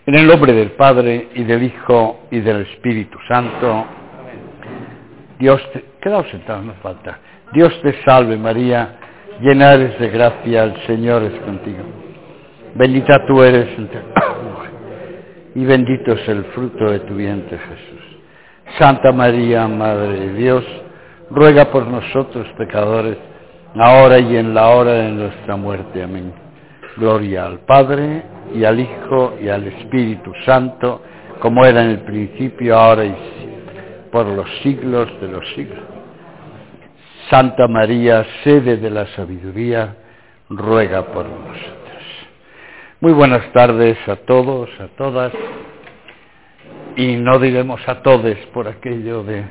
En el nombre del Padre, y del Hijo, y del Espíritu Santo. Quedaos sentados, no falta. Dios te salve María, llena eres de gracia, el Señor es contigo. Bendita tú eres entre mujeres, y bendito es el fruto de tu vientre, Jesús. Santa María, Madre de Dios, ruega por nosotros pecadores, ahora y en la hora de nuestra muerte. Amén. Gloria al Padre, y al Hijo, y al Espíritu Santo, como era en el principio, ahora y siempre, por los siglos de los siglos. Santa María, sede de la sabiduría, ruega por nosotros. Muy buenas tardes a todos, a todas, y no diremos a todes por aquello de...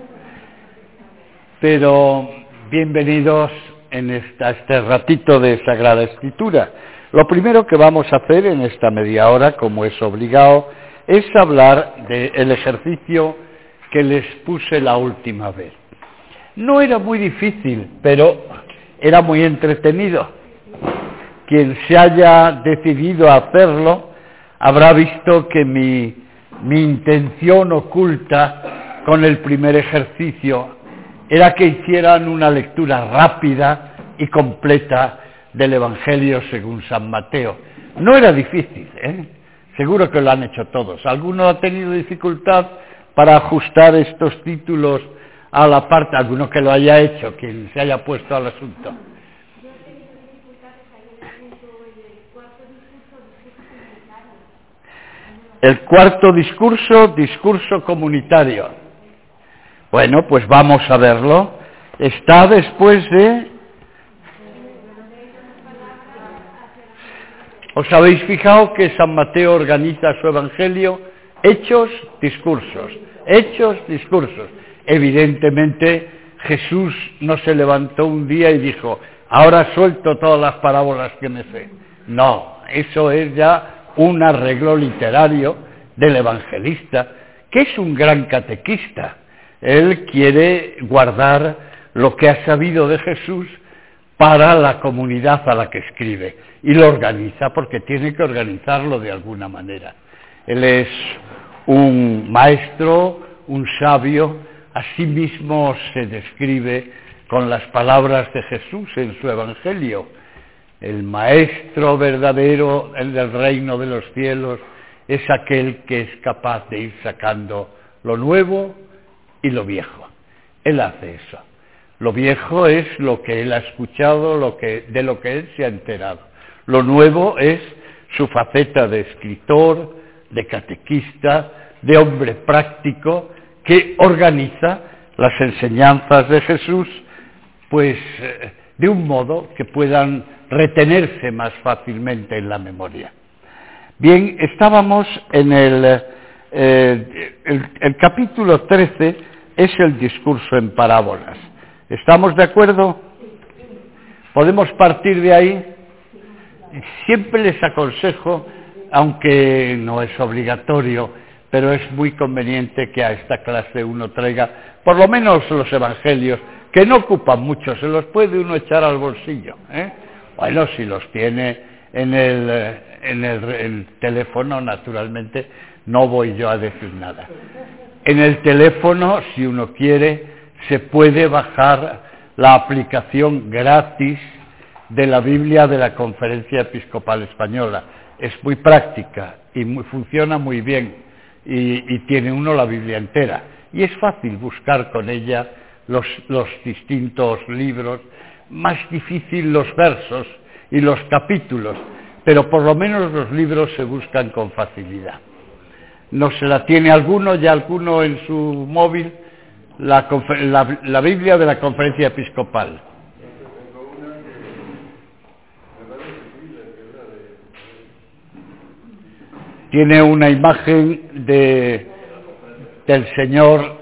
Pero bienvenidos en este ratito de Sagrada Escritura. Lo primero que vamos a hacer en esta media hora, como es obligado, es hablar del ejercicio que les puse la última vez. No era muy difícil, pero era muy entretenido. Quien se haya decidido a hacerlo habrá visto que mi intención oculta con el primer ejercicio era que hicieran una lectura rápida y completa del Evangelio según San Mateo. No era difícil, seguro que lo han hecho todos. ¿Alguno ha tenido dificultad para ajustar estos títulos a la parte? ¿Alguno que lo haya hecho, quien se haya puesto al asunto? Yo he tenido dificultades ahí en el cuarto discurso comunitario. El cuarto discurso comunitario. Bueno, pues vamos a verlo. Está después de... ¿Os habéis fijado que San Mateo organiza su Evangelio? Hechos, discursos. Hechos, discursos. Evidentemente, Jesús no se levantó un día y dijo, ahora suelto todas las parábolas que me sé. No, eso es ya un arreglo literario del evangelista, que es un gran catequista. Él quiere guardar lo que ha sabido de Jesús para la comunidad a la que escribe, y lo organiza porque tiene que organizarlo de alguna manera. Él es un maestro, un sabio, asimismo se describe con las palabras de Jesús en su Evangelio. El maestro verdadero, el del reino de los cielos, es aquel que es capaz de ir sacando lo nuevo y lo viejo. Él hace eso. Lo viejo es lo que él ha escuchado, de lo que él se ha enterado. Lo nuevo es su faceta de escritor, de catequista, de hombre práctico, que organiza las enseñanzas de Jesús, pues de un modo que puedan retenerse más fácilmente en la memoria. Bien, estábamos en el capítulo 13, es el discurso en parábolas. ¿Estamos de acuerdo? ¿Podemos partir de ahí? Siempre les aconsejo, aunque no es obligatorio, pero es muy conveniente que a esta clase uno traiga por lo menos los evangelios, que no ocupan mucho, se los puede uno echar al bolsillo. Bueno, si los tiene en el teléfono, naturalmente, no voy yo a decir nada. En el teléfono, si uno quiere, se puede bajar la aplicación gratis de la Biblia de la Conferencia Episcopal Española. Es muy práctica y funciona muy bien, y tiene uno la Biblia entera. Y es fácil buscar con ella los distintos libros, más difícil los versos y los capítulos, pero por lo menos los libros se buscan con facilidad. ¿No se la tiene alguno en su móvil? La Biblia de la Conferencia Episcopal. Tiene una imagen del Señor,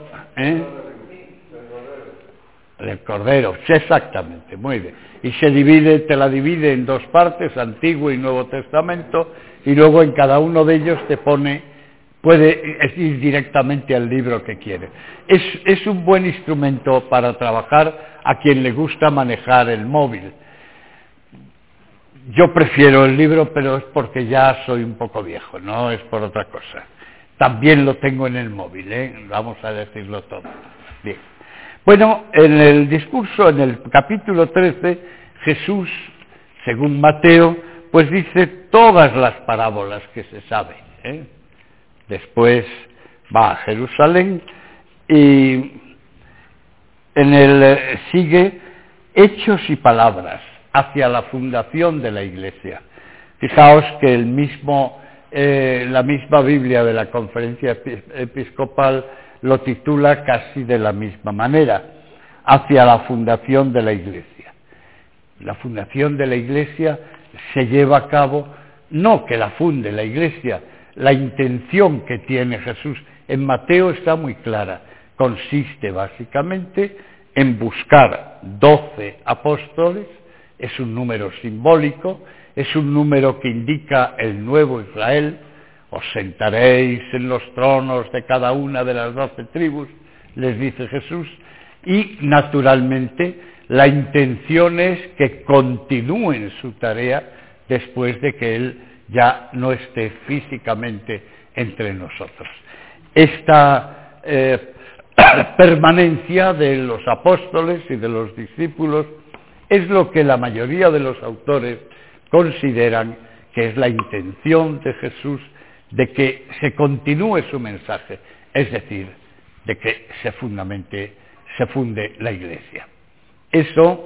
del Cordero, exactamente, muy bien. Y te la divide en dos partes, Antiguo y Nuevo Testamento, y luego en cada uno de ellos puede ir directamente al libro que quiere. Es un buen instrumento para trabajar a quien le gusta manejar el móvil. Yo prefiero el libro, pero es porque ya soy un poco viejo, no es por otra cosa. También lo tengo en el móvil, vamos a decirlo todo. Bien. Bueno, en el discurso, en el capítulo 13, Jesús, según Mateo, pues dice todas las parábolas que se saben. Después va a Jerusalén y sigue hechos y palabras hacia la fundación de la Iglesia. Fijaos que la misma Biblia de la Conferencia Episcopal lo titula casi de la misma manera, hacia la fundación de la Iglesia. La fundación de la Iglesia se lleva a cabo, no que la funde la Iglesia, la intención que tiene Jesús en Mateo está muy clara, consiste básicamente en buscar 12 apóstoles, es un número simbólico, es un número que indica el nuevo Israel, os sentaréis en los tronos de cada una de las 12 tribus, les dice Jesús, y naturalmente la intención es que continúen su tarea después de que Él ya no esté físicamente entre nosotros. Esta permanencia de los apóstoles y de los discípulos es lo que la mayoría de los autores consideran que es la intención de Jesús de que se continúe su mensaje, es decir, de que se funde la Iglesia. Eso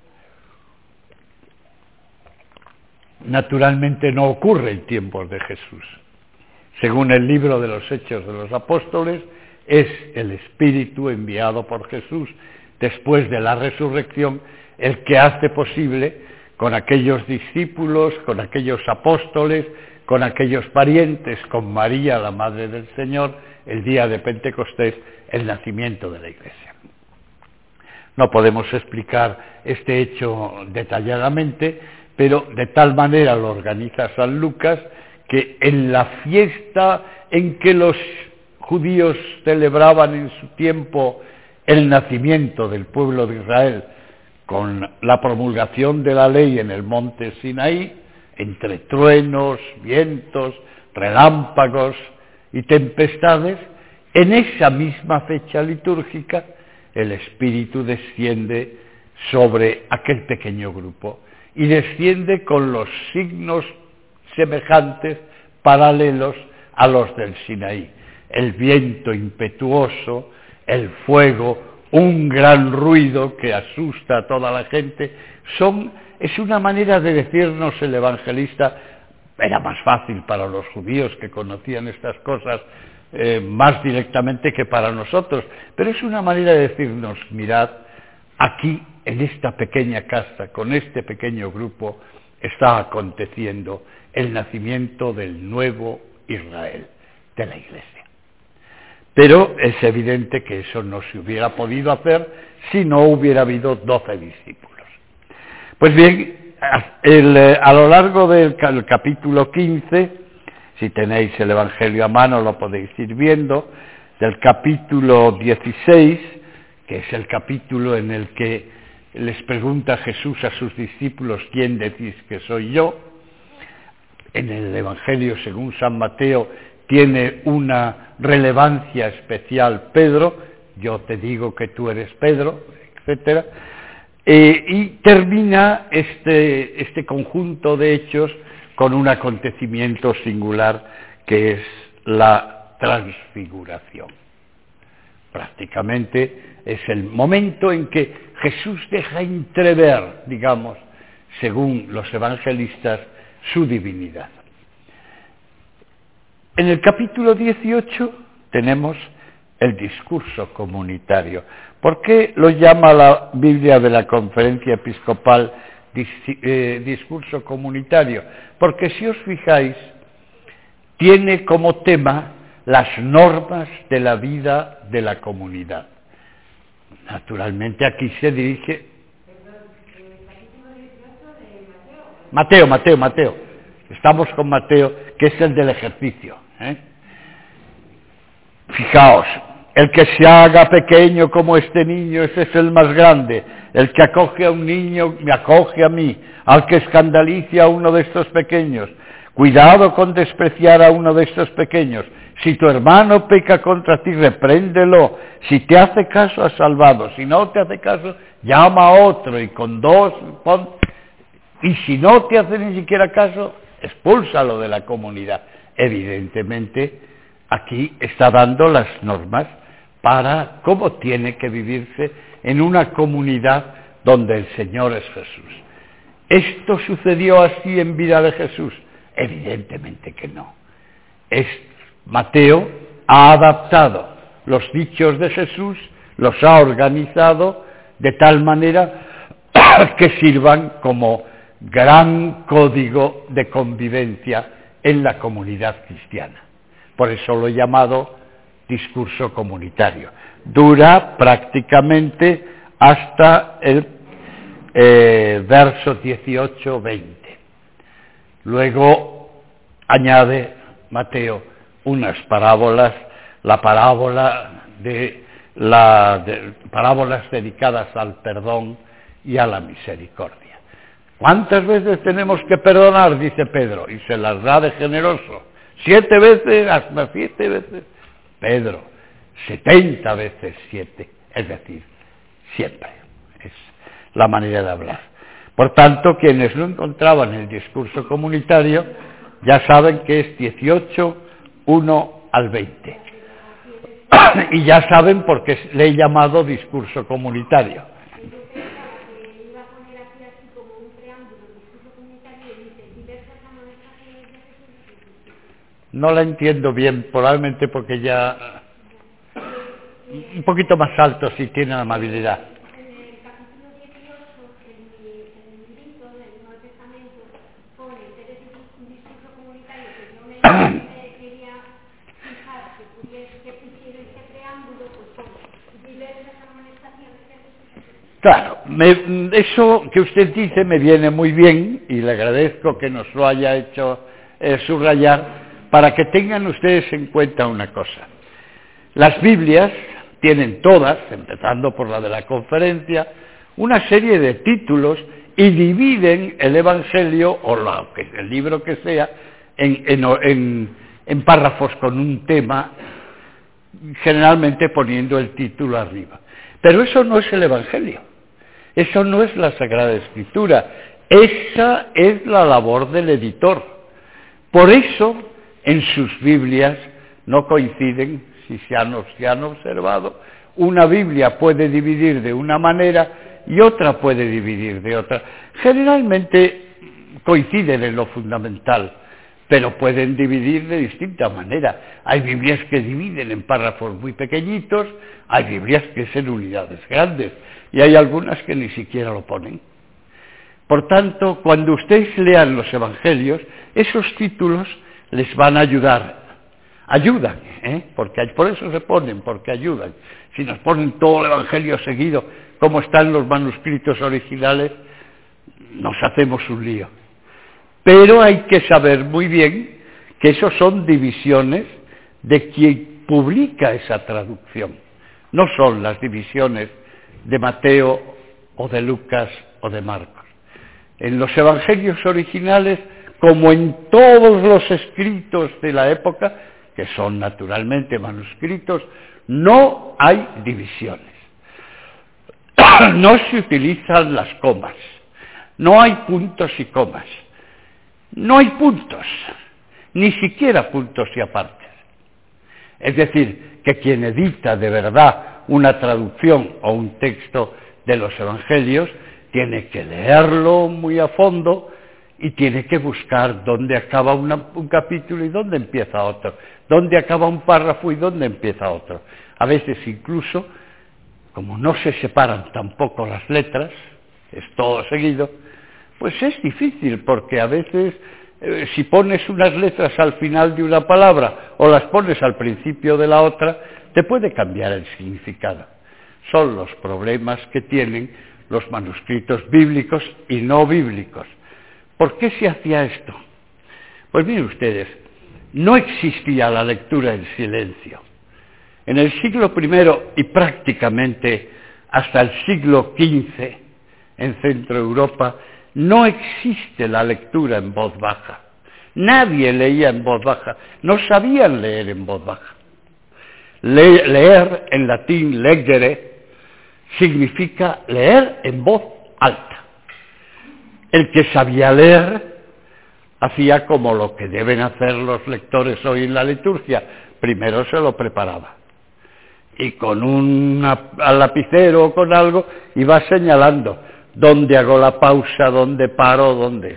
naturalmente no ocurre en tiempos de Jesús. Según el libro de los Hechos de los Apóstoles, es el Espíritu enviado por Jesús después de la resurrección el que hace posible con aquellos discípulos, con aquellos apóstoles, con aquellos parientes, con María, la Madre del Señor, el día de Pentecostés, el nacimiento de la Iglesia. No podemos explicar este hecho detalladamente, pero de tal manera lo organiza San Lucas que en la fiesta en que los judíos celebraban en su tiempo el nacimiento del pueblo de Israel, con la promulgación de la ley en el monte Sinaí, entre truenos, vientos, relámpagos y tempestades, en esa misma fecha litúrgica el Espíritu desciende sobre aquel pequeño grupo y desciende con los signos semejantes, paralelos a los del Sinaí. El viento impetuoso, el fuego, un gran ruido que asusta a toda la gente, es una manera de decirnos el evangelista. Era más fácil para los judíos que conocían estas cosas más directamente que para nosotros, pero es una manera de decirnos, mirad, aquí en esta pequeña casa, con este pequeño grupo, está aconteciendo el nacimiento del nuevo Israel, de la Iglesia. Pero es evidente que eso no se hubiera podido hacer si no hubiera habido 12 discípulos. Pues bien, a lo largo del capítulo 15, si tenéis el Evangelio a mano lo podéis ir viendo, del capítulo 16, que es el capítulo en el que les pregunta Jesús a sus discípulos, ¿quién decís que soy yo? En el Evangelio según San Mateo tiene una relevancia especial Pedro, yo te digo que tú eres Pedro, etc. Y termina este conjunto de hechos con un acontecimiento singular que es la transfiguración. Prácticamente es el momento en que Jesús deja entrever, digamos, según los evangelistas, su divinidad. En el capítulo 18 tenemos el discurso comunitario. ¿Por qué lo llama la Biblia de la Conferencia Episcopal discurso comunitario? Porque si os fijáis, tiene como tema las normas de la vida de la comunidad. Naturalmente aquí se dirige... Mateo. Estamos con Mateo, que es el del ejercicio. Fijaos, El que se haga pequeño como este niño, ese es el más grande. El que acoge a un niño, me acoge a mí. Al que escandalice a uno de estos pequeños, cuidado con despreciar a uno de estos pequeños. Si tu hermano peca contra ti, repréndelo. Si te hace caso, has salvado. Si no te hace caso, llama a otro y con dos, y si no te hace ni siquiera caso, expúlsalo de la comunidad. Evidentemente, aquí está dando las normas para cómo tiene que vivirse en una comunidad donde el Señor es Jesús. ¿Esto sucedió así en vida de Jesús? Evidentemente que no. Mateo ha adaptado los dichos de Jesús, los ha organizado de tal manera que sirvan como gran código de convivencia en la comunidad cristiana. Por eso lo he llamado discurso comunitario. Dura prácticamente hasta el verso 18-20. Luego añade Mateo unas parábolas, la parábola parábolas dedicadas al perdón y a la misericordia. ¿Cuántas veces tenemos que perdonar? Dice Pedro, y se las da de generoso. 7 veces, hasta 7 veces. Pedro, 70 veces 7, es decir, siempre. Es la manera de hablar. Por tanto, quienes lo encontraban en el discurso comunitario, ya saben que es 18, 1 al 20. Y ya saben por qué le he llamado discurso comunitario. No la entiendo bien, probablemente porque ya... Un poquito más alto, si tienen amabilidad. En el capítulo 18, en el librito del Nuevo Testamento, pone un discurso comunitario que yo me quería fijar que pusiera este preámbulo, pues pone diversas amonestaciones que Jesús. Claro, eso que usted dice me viene muy bien y le agradezco que nos lo haya hecho subrayar para que tengan ustedes en cuenta una cosa. Las Biblias tienen todas, empezando por la de la conferencia, una serie de títulos y dividen el Evangelio o el libro que sea en párrafos con un tema, generalmente poniendo el título arriba. Pero eso no es el Evangelio, eso no es la Sagrada Escritura, esa es la labor del editor. Por eso en sus Biblias no coinciden, si se han observado, una Biblia puede dividir de una manera y otra puede dividir de otra. Generalmente coinciden en lo fundamental, pero pueden dividir de distinta manera. Hay Biblias que dividen en párrafos muy pequeñitos, hay Biblias que es en unidades grandes, y hay algunas que ni siquiera lo ponen. Por tanto, cuando ustedes lean los Evangelios, esos títulos les van a ayudar. Ayudan, porque por eso se ponen, porque ayudan. Si nos ponen todo el Evangelio seguido, como están los manuscritos originales, nos hacemos un lío. Pero hay que saber muy bien que esos son divisiones de quien publica esa traducción. No son las divisiones de Mateo o de Lucas o de Marcos. En los Evangelios originales, como en todos los escritos de la época, que son naturalmente manuscritos, no hay divisiones. No se utilizan las comas, no hay puntos y comas, no hay puntos, ni siquiera puntos y apartes. Es decir, que quien edita de verdad una traducción o un texto de los Evangelios tiene que leerlo muy a fondo y tiene que buscar dónde acaba un capítulo y dónde empieza otro, dónde acaba un párrafo y dónde empieza otro. A veces incluso, como no se separan tampoco las letras, es todo seguido, pues es difícil, porque a veces si pones unas letras al final de una palabra o las pones al principio de la otra, te puede cambiar el significado. Son los problemas que tienen los manuscritos bíblicos y no bíblicos. ¿Por qué se hacía esto? Pues miren ustedes, no existía la lectura en silencio. En el siglo I y prácticamente hasta el siglo XV, en Centro Europa, no existe la lectura en voz baja. Nadie leía en voz baja, no sabían leer en voz baja. Leer en latín, legere, significa leer en voz alta. El que sabía leer hacía como lo que deben hacer los lectores hoy en la liturgia, primero se lo preparaba. Y con al lapicero o con algo iba señalando dónde hago la pausa, dónde paro, dónde es.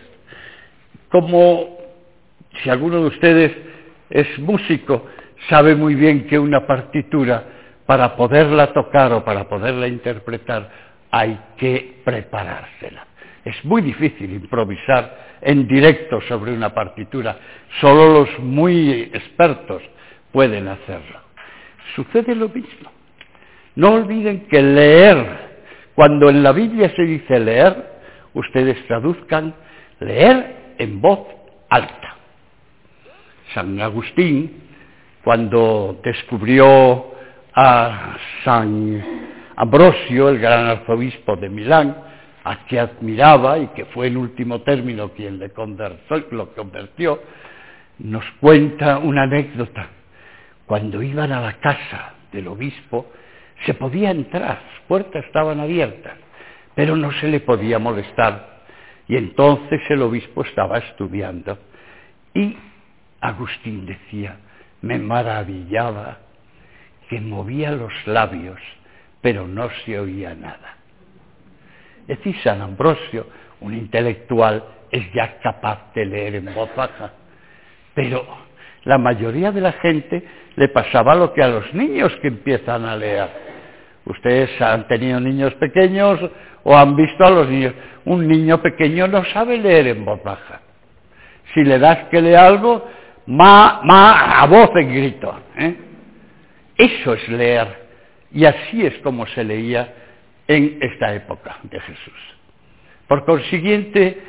Como si alguno de ustedes es músico, sabe muy bien que una partitura, para poderla tocar o para poderla interpretar, hay que preparársela. Es muy difícil improvisar en directo sobre una partitura, solo los muy expertos pueden hacerlo. Sucede lo mismo. No olviden que leer, cuando en la Biblia se dice leer, ustedes traduzcan leer en voz alta. San Agustín, cuando descubrió a San Ambrosio, el gran arzobispo de Milán, a que admiraba y que fue en último término quien lo convirtió, nos cuenta una anécdota. Cuando iban a la casa del obispo, se podía entrar, las puertas estaban abiertas, pero no se le podía molestar. Y entonces el obispo estaba estudiando y Agustín decía, me maravillaba que movía los labios, pero no se oía nada. Es decir, San Ambrosio, un intelectual, es ya capaz de leer en voz baja, pero la mayoría de la gente le pasaba lo que a los niños que empiezan a leer. Ustedes han tenido niños pequeños o han visto a los niños. Un niño pequeño no sabe leer en voz baja. Si le das que lea algo, a voz en grito. Eso es leer. Y así es como se leía en esta época de Jesús. Por consiguiente,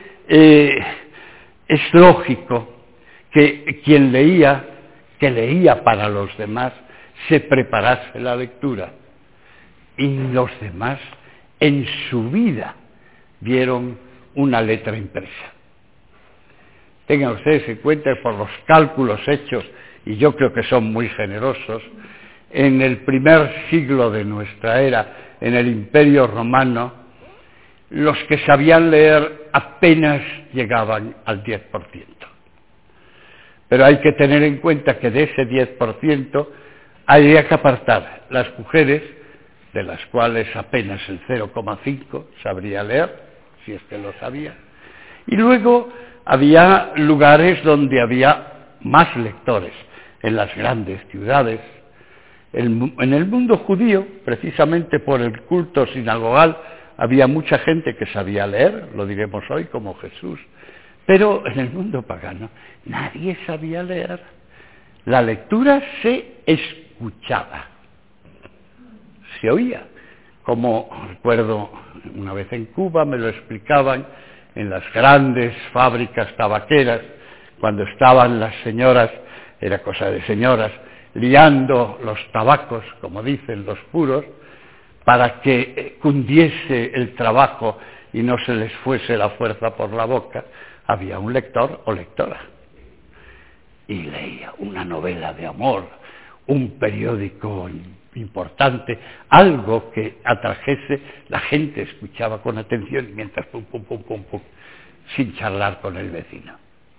es lógico que quien leía, que leía para los demás, se preparase la lectura. Y los demás en su vida vieron una letra impresa. Tengan ustedes en cuenta por los cálculos hechos, y yo creo que son muy generosos, en el primer siglo de nuestra era, en el Imperio Romano, los que sabían leer apenas llegaban al 10%. Pero hay que tener en cuenta que de ese 10% habría que apartar las mujeres, de las cuales apenas el 0,5 sabría leer, si es que lo sabía. Y luego había lugares donde había más lectores, en las grandes ciudades. En el mundo judío, precisamente por el culto sinagogal, había mucha gente que sabía leer, lo diremos hoy como Jesús, pero en el mundo pagano nadie sabía leer. La lectura se escuchaba, se oía. Como recuerdo una vez en Cuba, me lo explicaban en las grandes fábricas tabaqueras, cuando estaban las señoras, era cosa de señoras, liando los tabacos, como dicen los puros, para que cundiese el trabajo y no se les fuese la fuerza por la boca, había un lector o lectora. Y leía una novela de amor, un periódico importante, algo que atrajese, la gente escuchaba con atención mientras pum, pum, pum, pum, pum, sin charlar con el vecino.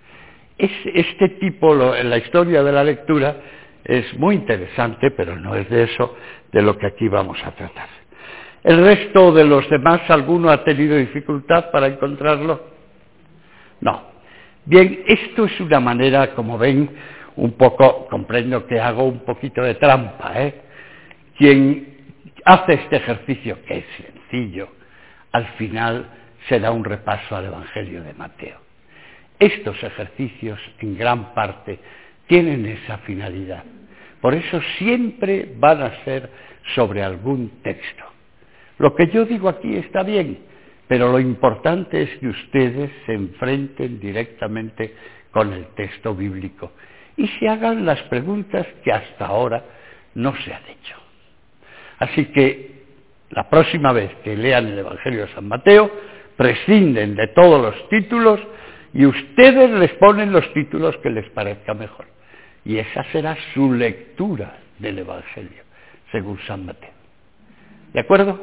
Este tipo, la historia de la lectura, es muy interesante, pero no es de eso de lo que aquí vamos a tratar. ¿El resto de los demás, alguno ha tenido dificultad para encontrarlo? No. Bien, esto es una manera, como ven, un poco, comprendo que hago un poquito de trampa, Quien hace este ejercicio, que es sencillo, al final se da un repaso al Evangelio de Mateo. Estos ejercicios, en gran parte, tienen esa finalidad. Por eso siempre van a ser sobre algún texto. Lo que yo digo aquí está bien, pero lo importante es que ustedes se enfrenten directamente con el texto bíblico y se hagan las preguntas que hasta ahora no se han hecho. Así que la próxima vez que lean el Evangelio de San Mateo, prescinden de todos los títulos y ustedes les ponen los títulos que les parezca mejor. Y esa será su lectura del Evangelio, según San Mateo. ¿De acuerdo?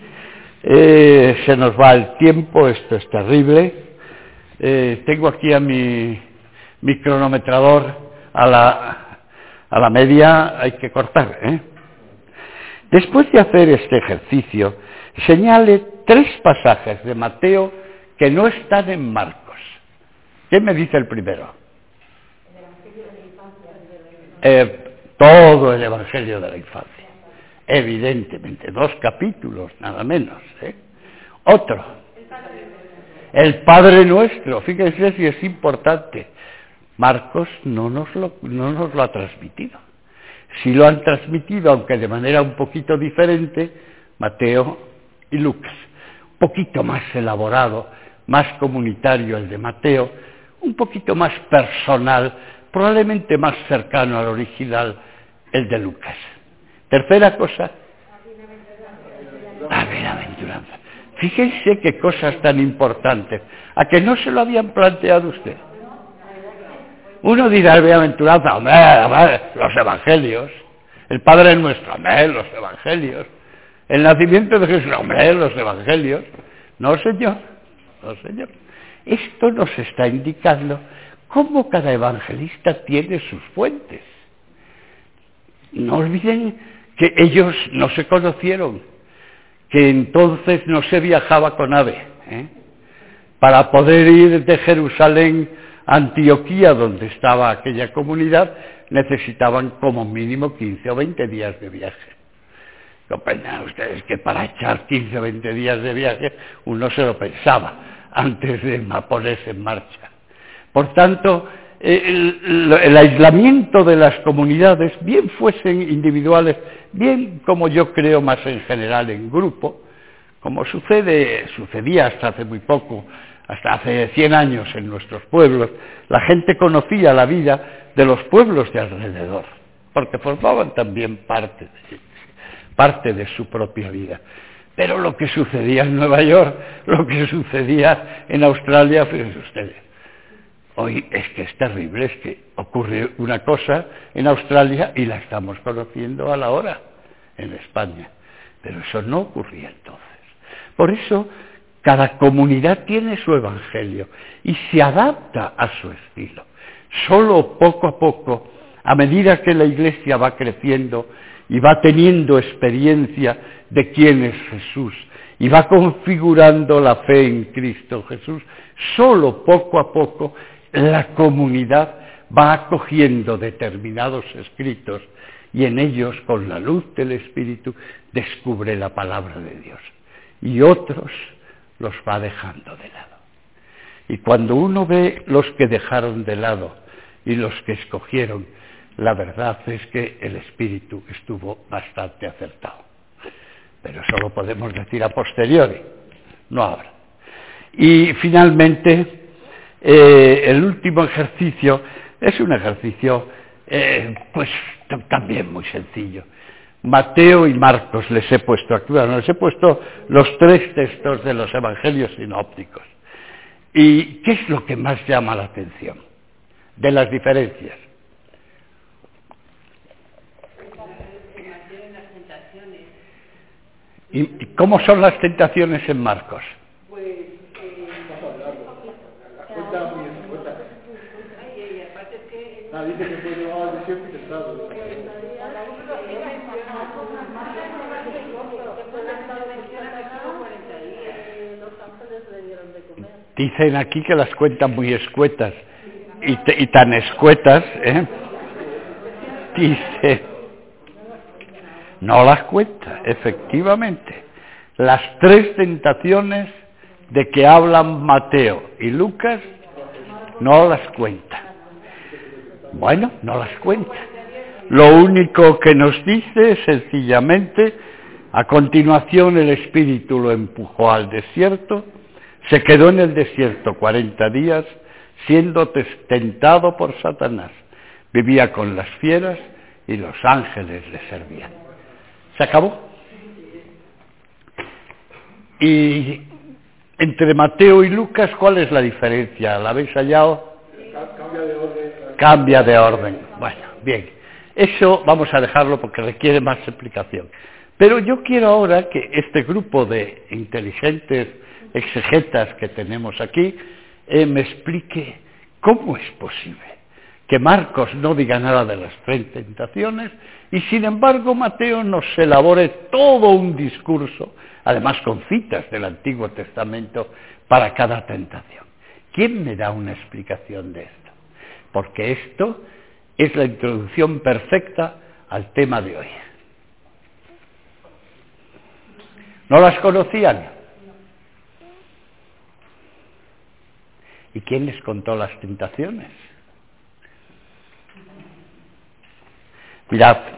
Se nos va el tiempo, esto es terrible. Tengo aquí a mi cronometrador a la media, hay que cortar, ¿eh? Después de hacer este ejercicio, señale 3 pasajes de Mateo que no están en Marcos. ¿Qué me dice el primero? Todo el Evangelio de la infancia. Evidentemente, 2 capítulos, nada menos, ¿eh? Otro. El Padre Nuestro. Fíjense si es importante. Marcos no nos lo ha transmitido. Sí lo han transmitido, aunque de manera un poquito diferente, Mateo y Lucas. Un poquito más elaborado, más comunitario el de Mateo, un poquito más personal, probablemente más cercano al original el de Lucas. Tercera cosa, la bienaventuranza. Fíjense qué cosas tan importantes. ¿A que no se lo habían planteado usted? Uno dirá, bienaventuranza, hombre, los evangelios. El Padre Nuestro, hombre, los evangelios. El nacimiento de Jesús, hombre, los evangelios. No, señor, no, señor. Esto nos está indicando cómo cada evangelista tiene sus fuentes. No olviden que ellos no se conocieron, que entonces no se viajaba con ave, ¿eh? Para poder ir de Jerusalén a Antioquía, donde estaba aquella comunidad, necesitaban como mínimo 15 o 20 días de viaje. Comprendan ustedes que para echar 15 o 20 días de viaje uno se lo pensaba antes de ponerse en marcha. Por tanto, el aislamiento de las comunidades, bien fuesen individuales, bien como yo creo más en general en grupo, como sucedía hasta hace muy poco, hasta hace 100 años en nuestros pueblos, la gente conocía la vida de los pueblos de alrededor, porque formaban también parte de su propia vida. Pero lo que sucedía en Nueva York, lo que sucedía en Australia, fíjense ustedes, hoy es que es terrible, es que ocurre una cosa en Australia y la estamos conociendo a la hora en España, pero eso no ocurría entonces. Por eso, cada comunidad tiene su evangelio y se adapta a su estilo. Solo poco a poco, a medida que la Iglesia va creciendo y va teniendo experiencia de quién es Jesús y va configurando la fe en Cristo Jesús, solo poco a poco la comunidad va acogiendo determinados escritos y en ellos, con la luz del Espíritu, descubre la palabra de Dios. Y otros los va dejando de lado. Y cuando uno ve los que dejaron de lado y los que escogieron, la verdad es que el Espíritu estuvo bastante acertado. Pero eso lo podemos decir a posteriori, no ahora. Y finalmente, el último ejercicio es un ejercicio pues también muy sencillo. Mateo y Marcos les he puesto aquí, bueno, les he puesto los 3 textos de los evangelios sinópticos. ¿Y qué es lo que más llama la atención de las diferencias? ¿Y cómo son las tentaciones en Marcos? Dice que fue llevado al desierto y tentado. Dicen aquí que las cuentan muy escuetas y tan escuetas, dice, no las cuenta, efectivamente. Las 3 tentaciones de que hablan Mateo y Lucas no las cuenta. Bueno, no las cuenta. Lo único que nos dice es sencillamente, a continuación el Espíritu lo empujó al desierto, se quedó en el desierto 40 días, siendo tentado por Satanás. Vivía con las fieras y los ángeles le servían. ¿Se acabó? Y entre Mateo y Lucas, ¿cuál es la diferencia? ¿La habéis hallado? Cambia de orden. Cambia de orden. Bueno, bien. Eso vamos a dejarlo porque requiere más explicación. Pero yo quiero ahora que este grupo de inteligentes exegetas que tenemos aquí me explique cómo es posible que Marcos no diga nada de las 3 tentaciones y sin embargo Mateo nos elabore todo un discurso, además con citas del Antiguo Testamento para cada tentación. ¿Quién me da una explicación de esto? Porque esto es la introducción perfecta al tema de hoy. ¿No las conocían? ¿Y quién les contó las tentaciones? Mirad,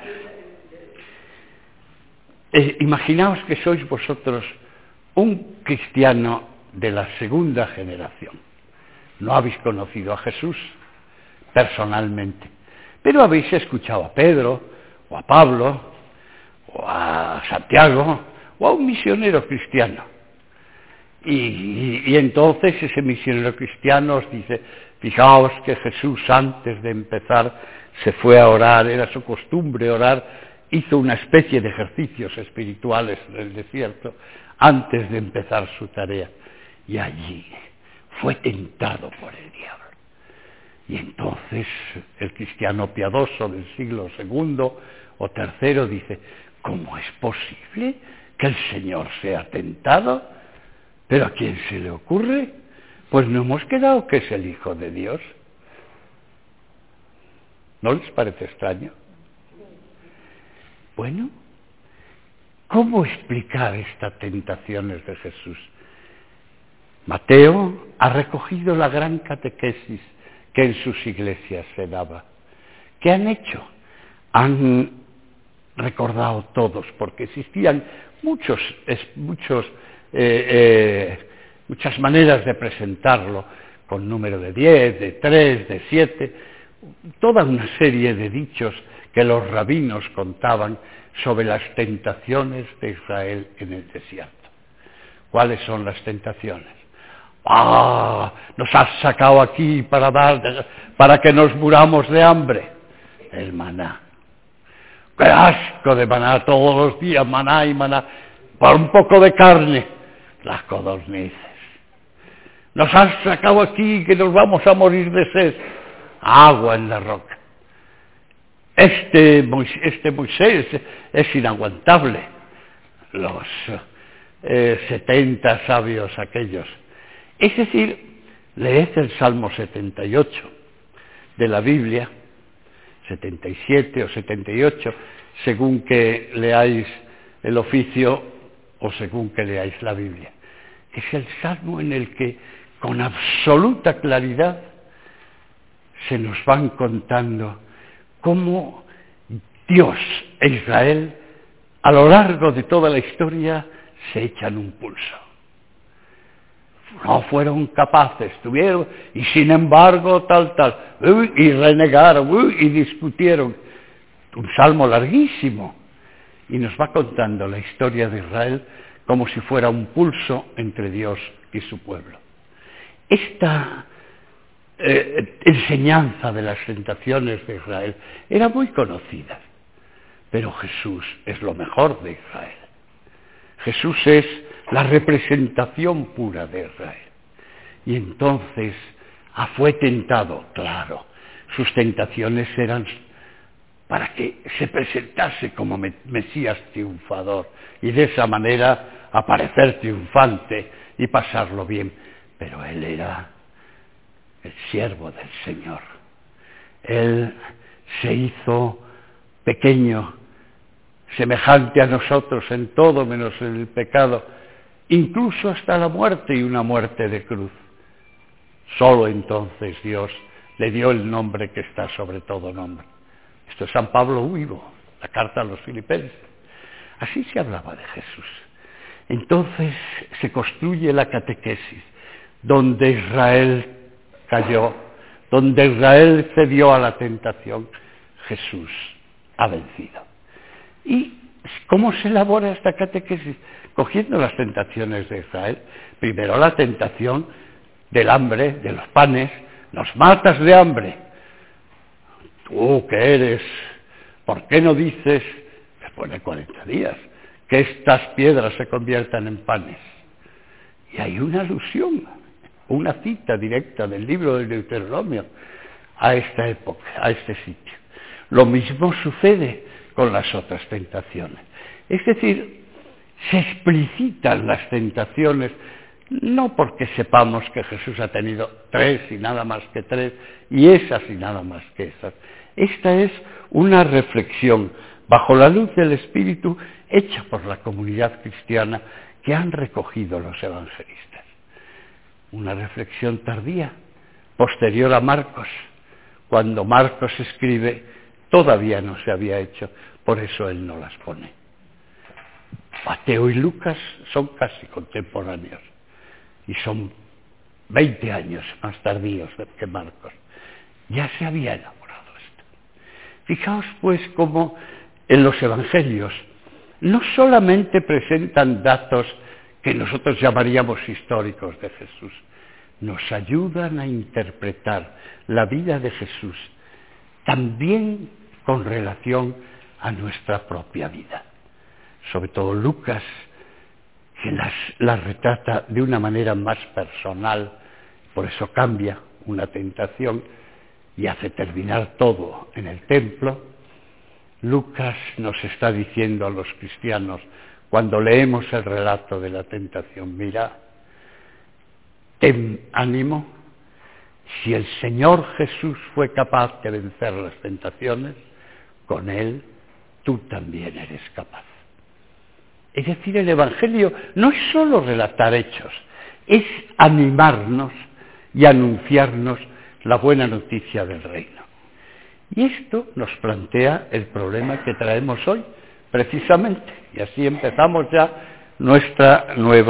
imaginaos que sois vosotros un cristiano de la segunda generación. No habéis conocido a Jesús personalmente, pero habéis escuchado a Pedro, o a Pablo, o a Santiago, o a un misionero cristiano. Y entonces ese misionero cristiano os dice, fijaos que Jesús antes de empezar se fue a orar, era su costumbre orar, hizo una especie de ejercicios espirituales en el desierto antes de empezar su tarea. Y allí fue tentado por el diablo. Y entonces el cristiano piadoso del siglo II o III dice, ¿cómo es posible que el Señor sea tentado? ¿Pero a quién se le ocurre? Pues no hemos quedado que es el Hijo de Dios. ¿No les parece extraño? Bueno, ¿cómo explicar estas tentaciones de Jesús? Mateo ha recogido la gran catequesis que en sus iglesias se daba. ¿Qué han hecho? Han recordado todos, porque existían muchas maneras de presentarlo, con número de 10, de 3, de 7, toda una serie de dichos que los rabinos contaban sobre las tentaciones de Israel en el desierto. ¿Cuáles son las tentaciones? Nos has sacado aquí para que nos muramos de hambre. El maná. ¡Qué asco de maná! Todos los días maná y maná. Por un poco de carne, las codornices. Nos has sacado aquí que nos vamos a morir de sed. Agua en la roca. Este Moisés es inaguantable. Los 70 sabios aquellos. Es decir, leed el Salmo 78 de la Biblia, 77 o 78, según que leáis el oficio o según que leáis la Biblia. Es el Salmo en el que con absoluta claridad se nos van contando cómo Dios e Israel a lo largo de toda la historia se echan un pulso. No fueron capaces, tuvieron, y sin embargo tal, y renegaron, y discutieron. Un salmo larguísimo, y nos va contando la historia de Israel como si fuera un pulso entre Dios y su pueblo. Esta enseñanza de las tentaciones de Israel era muy conocida, pero Jesús es lo mejor de Israel. Jesús es la representación pura de Israel. Y entonces fue tentado, claro. Sus tentaciones eran para que se presentase como Mesías triunfador y de esa manera aparecer triunfante y pasarlo bien. Pero él era el siervo del Señor. Él se hizo pequeño, semejante a nosotros en todo menos en el pecado, incluso hasta la muerte y una muerte de cruz. Solo entonces Dios le dio el nombre que está sobre todo nombre. Esto es San Pablo vivo, la carta a los Filipenses. Así se hablaba de Jesús. Entonces se construye la catequesis, donde Israel cayó, donde Israel cedió a la tentación, Jesús ha vencido. ¿Y cómo se elabora esta catequesis? Cogiendo las tentaciones de Israel. Primero la tentación del hambre, de los panes, nos matas de hambre. Tú que eres, ¿por qué no dices, después de 40 días, que estas piedras se conviertan en panes? Y hay una alusión, una cita directa del libro del Deuteronomio a esta época, a este sitio. Lo mismo sucede con las otras tentaciones. Es decir, se explicitan las tentaciones, no porque sepamos que Jesús ha tenido 3 y nada más que 3, y esas y nada más que esas. Esta es una reflexión bajo la luz del Espíritu hecha por la comunidad cristiana que han recogido los evangelistas. Una reflexión tardía, posterior a Marcos. Cuando Marcos escribe, todavía no se había hecho, por eso él no las pone. Mateo y Lucas son casi contemporáneos y son 20 años más tardíos que Marcos. Ya se había elaborado esto. Fijaos pues cómo en los evangelios no solamente presentan datos que nosotros llamaríamos históricos de Jesús, nos ayudan a interpretar la vida de Jesús también con relación a nuestra propia vida. Sobre todo Lucas, que las retrata de una manera más personal, por eso cambia una tentación y hace terminar todo en el templo. Lucas nos está diciendo a los cristianos, cuando leemos el relato de la tentación, mira, ten ánimo, si el Señor Jesús fue capaz de vencer las tentaciones, con Él tú también eres capaz. Es decir, el Evangelio no es solo relatar hechos, es animarnos y anunciarnos la buena noticia del reino. Y esto nos plantea el problema que traemos hoy, precisamente, y así empezamos ya nuestro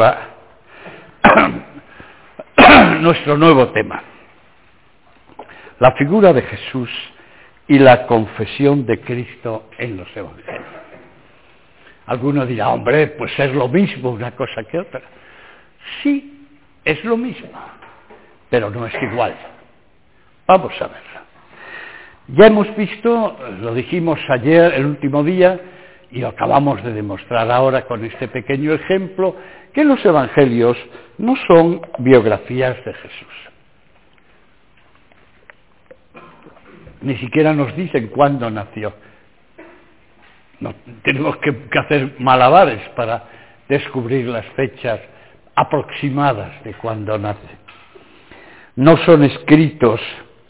nuevo tema. La figura de Jesús y la confesión de Cristo en los Evangelios. Alguno dirá, hombre, pues es lo mismo una cosa que otra. Sí, es lo mismo, pero no es igual. Vamos a verlo. Ya hemos visto, lo dijimos ayer, el último día, y lo acabamos de demostrar ahora con este pequeño ejemplo, que los evangelios no son biografías de Jesús. Ni siquiera nos dicen cuándo nació. No, tenemos que hacer malabares para descubrir las fechas aproximadas de cuando nace. No son escritos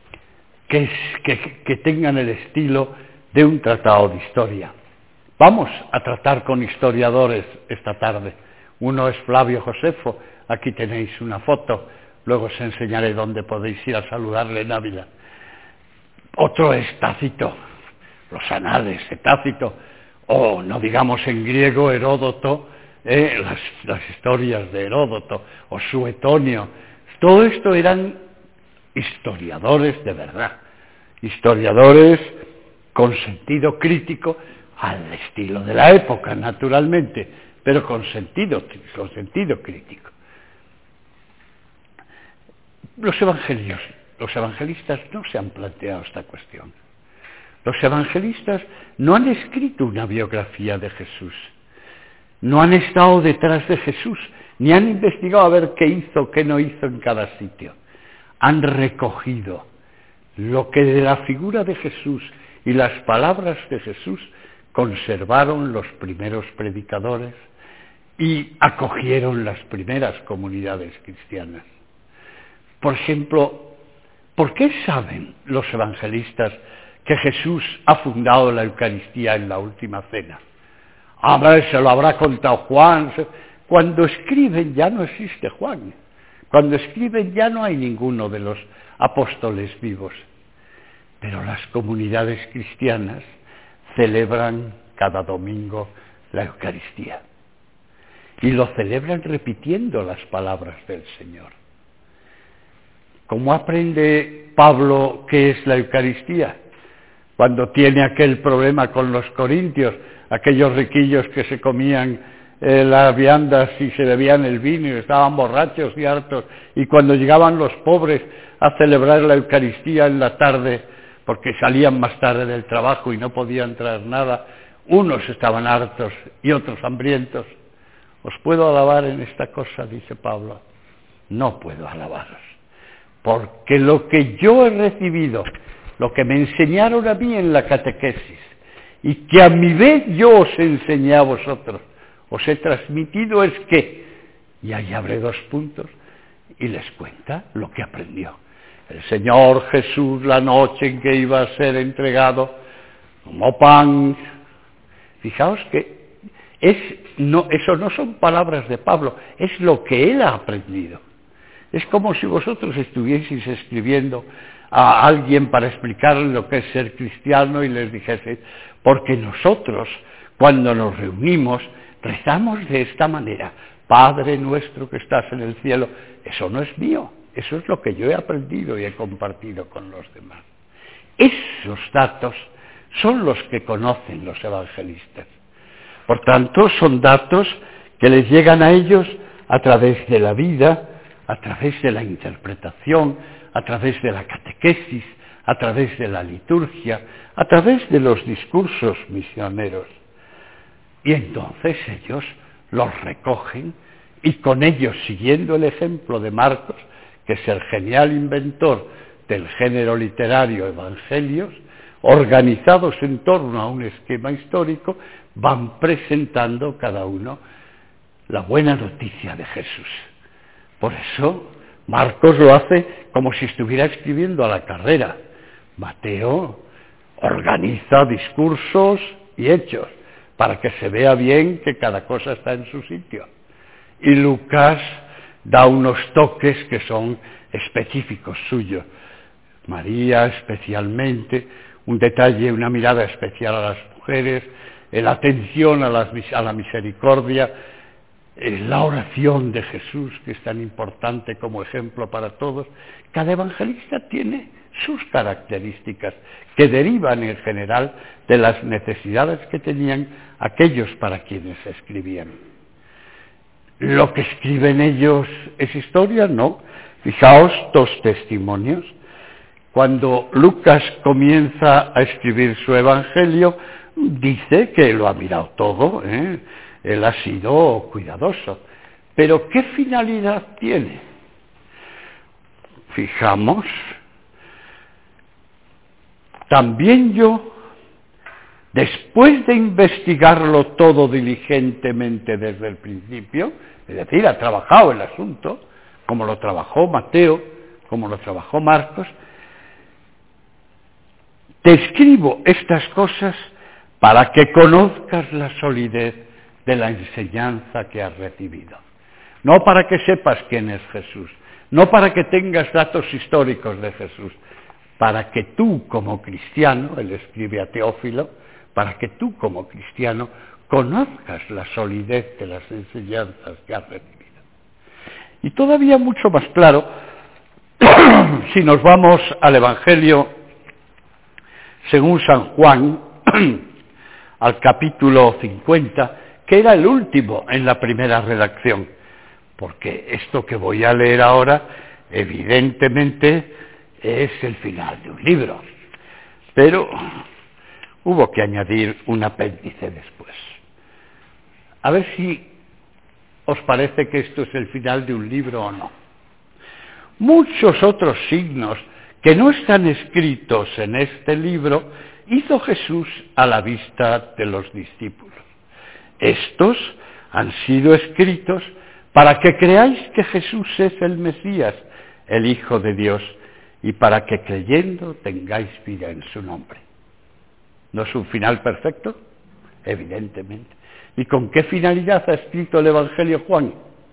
que tengan el estilo de un tratado de historia. Vamos a tratar con historiadores esta tarde. Uno es Flavio Josefo, aquí tenéis una foto, luego os enseñaré dónde podéis ir a saludarle en Ávila. Otro es Tácito, los anales de Tácito, o no digamos en griego Heródoto, las historias de Heródoto, o Suetonio. Todo esto eran historiadores de verdad, historiadores con sentido crítico, al estilo de la época, naturalmente, pero con sentido crítico. Los evangelistas no se han planteado esta cuestión. Los evangelistas no han escrito una biografía de Jesús, no han estado detrás de Jesús, ni han investigado a ver qué hizo, qué no hizo en cada sitio. Han recogido lo que de la figura de Jesús y las palabras de Jesús conservaron los primeros predicadores y acogieron las primeras comunidades cristianas. Por ejemplo, ¿por qué saben los evangelistas que Jesús ha fundado la Eucaristía en la última cena? A ver, se lo habrá contado Juan. Cuando escriben ya no existe Juan. Cuando escriben ya no hay ninguno de los apóstoles vivos. Pero las comunidades cristianas celebran cada domingo la Eucaristía. Y lo celebran repitiendo las palabras del Señor. ¿Cómo aprende Pablo qué es la Eucaristía? cuando tiene aquel problema con los corintios, aquellos riquillos que se comían las viandas y se bebían el vino y estaban borrachos y hartos, y cuando llegaban los pobres a celebrar la Eucaristía en la tarde, porque salían más tarde del trabajo y no podían traer nada, unos estaban hartos y otros hambrientos. ¿Os puedo alabar en esta cosa?, dice Pablo. No puedo alabaros, porque lo que yo he recibido, lo que me enseñaron a mí en la catequesis, y que a mi vez yo os enseñé a vosotros, os he transmitido es que, y ahí abre 2 puntos, y les cuenta lo que aprendió. El Señor Jesús, la noche en que iba a ser entregado, tomó pan. Fijaos que eso no son palabras de Pablo, es lo que él ha aprendido. Es como si vosotros estuvieseis escribiendo a alguien para explicarle lo que es ser cristiano y les dijese, porque nosotros, cuando nos reunimos, rezamos de esta manera: Padre nuestro que estás en el cielo. Eso no es mío, eso es lo que yo he aprendido y he compartido con los demás. Esos datos son los que conocen los evangelistas. Por tanto, son datos que les llegan a ellos a través de la vida, a través de la interpretación, a través de la catequesis, a través de la liturgia, a través de los discursos misioneros. Y entonces ellos los recogen y con ellos, siguiendo el ejemplo de Marcos, que es el genial inventor del género literario evangelios, organizados en torno a un esquema histórico, van presentando cada uno la buena noticia de Jesús. Por eso Marcos lo hace como si estuviera escribiendo a la carrera. Mateo organiza discursos y hechos para que se vea bien que cada cosa está en su sitio. Y Lucas da unos toques que son específicos suyos. María especialmente, un detalle, una mirada especial a las mujeres, la atención a la misericordia, la oración de Jesús, que es tan importante como ejemplo para todos. Cada evangelista tiene sus características, que derivan en general de las necesidades que tenían aquellos para quienes escribían. ¿Lo que escriben ellos es historia? No. Fijaos 2 testimonios. Cuando Lucas comienza a escribir su evangelio, dice que lo ha mirado todo, él ha sido cuidadoso. Pero ¿qué finalidad tiene? Fijamos, también yo, después de investigarlo todo diligentemente desde el principio, es decir, ha trabajado el asunto, como lo trabajó Mateo, como lo trabajó Marcos, te escribo estas cosas para que conozcas la solidez de la enseñanza que has recibido. No para que sepas quién es Jesús, no para que tengas datos históricos de Jesús, para que tú como cristiano, él escribe a Teófilo, para que tú como cristiano conozcas la solidez de las enseñanzas que has recibido. Y todavía mucho más claro, si nos vamos al Evangelio según San Juan, al capítulo 50, que era el último en la primera redacción, porque esto que voy a leer ahora, evidentemente, es el final de un libro, pero hubo que añadir un apéndice después. A ver si os parece que esto es el final de un libro o no. Muchos otros signos que no están escritos en este libro hizo Jesús a la vista de los discípulos. Estos han sido escritos para que creáis que Jesús es el Mesías, el Hijo de Dios, y para que creyendo tengáis vida en su nombre. ¿No es un final perfecto? Evidentemente. ¿Y con qué finalidad ha escrito el Evangelio Juan?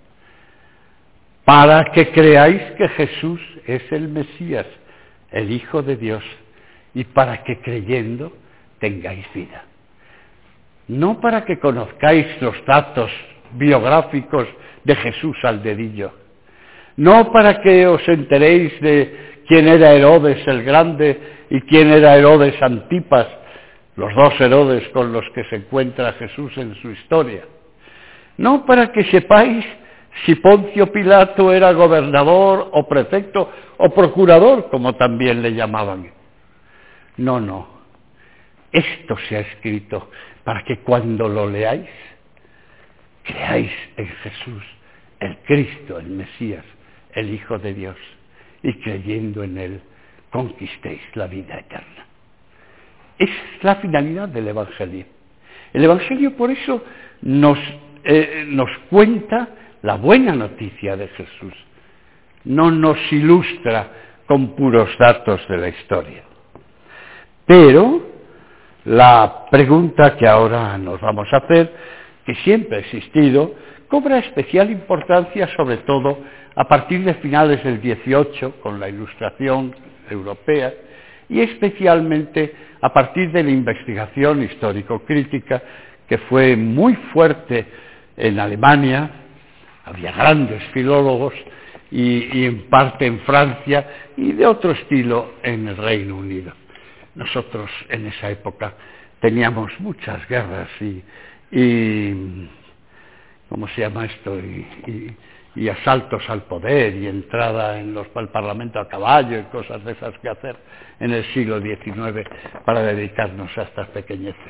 Para que creáis que Jesús es el Mesías, el Hijo de Dios, y para que creyendo tengáis vida. No para que conozcáis los datos biográficos de Jesús al dedillo, no para que os enteréis de quién era Herodes el Grande y quién era Herodes Antipas, los dos Herodes con los que se encuentra Jesús en su historia. No para que sepáis si Poncio Pilato era gobernador o prefecto o procurador, como también le llamaban. No, no. Esto se ha escrito para que cuando lo leáis, creáis en Jesús, el Cristo, el Mesías, el Hijo de Dios, y creyendo en Él, conquistéis la vida eterna. Es la finalidad del Evangelio. El Evangelio por eso nos cuenta la buena noticia de Jesús. No nos ilustra con puros datos de la historia. Pero la pregunta que ahora nos vamos a hacer, que siempre ha existido, cobra especial importancia sobre todo a partir de finales del 18, con la Ilustración europea, y especialmente a partir de la investigación histórico-crítica que fue muy fuerte en Alemania. Había grandes filólogos y en parte en Francia y de otro estilo en el Reino Unido. Nosotros en esa época teníamos muchas guerras y ¿cómo se llama esto? Y asaltos al poder y entrada en al Parlamento a caballo y cosas de esas que hacer en el siglo XIX para dedicarnos a estas pequeñeces.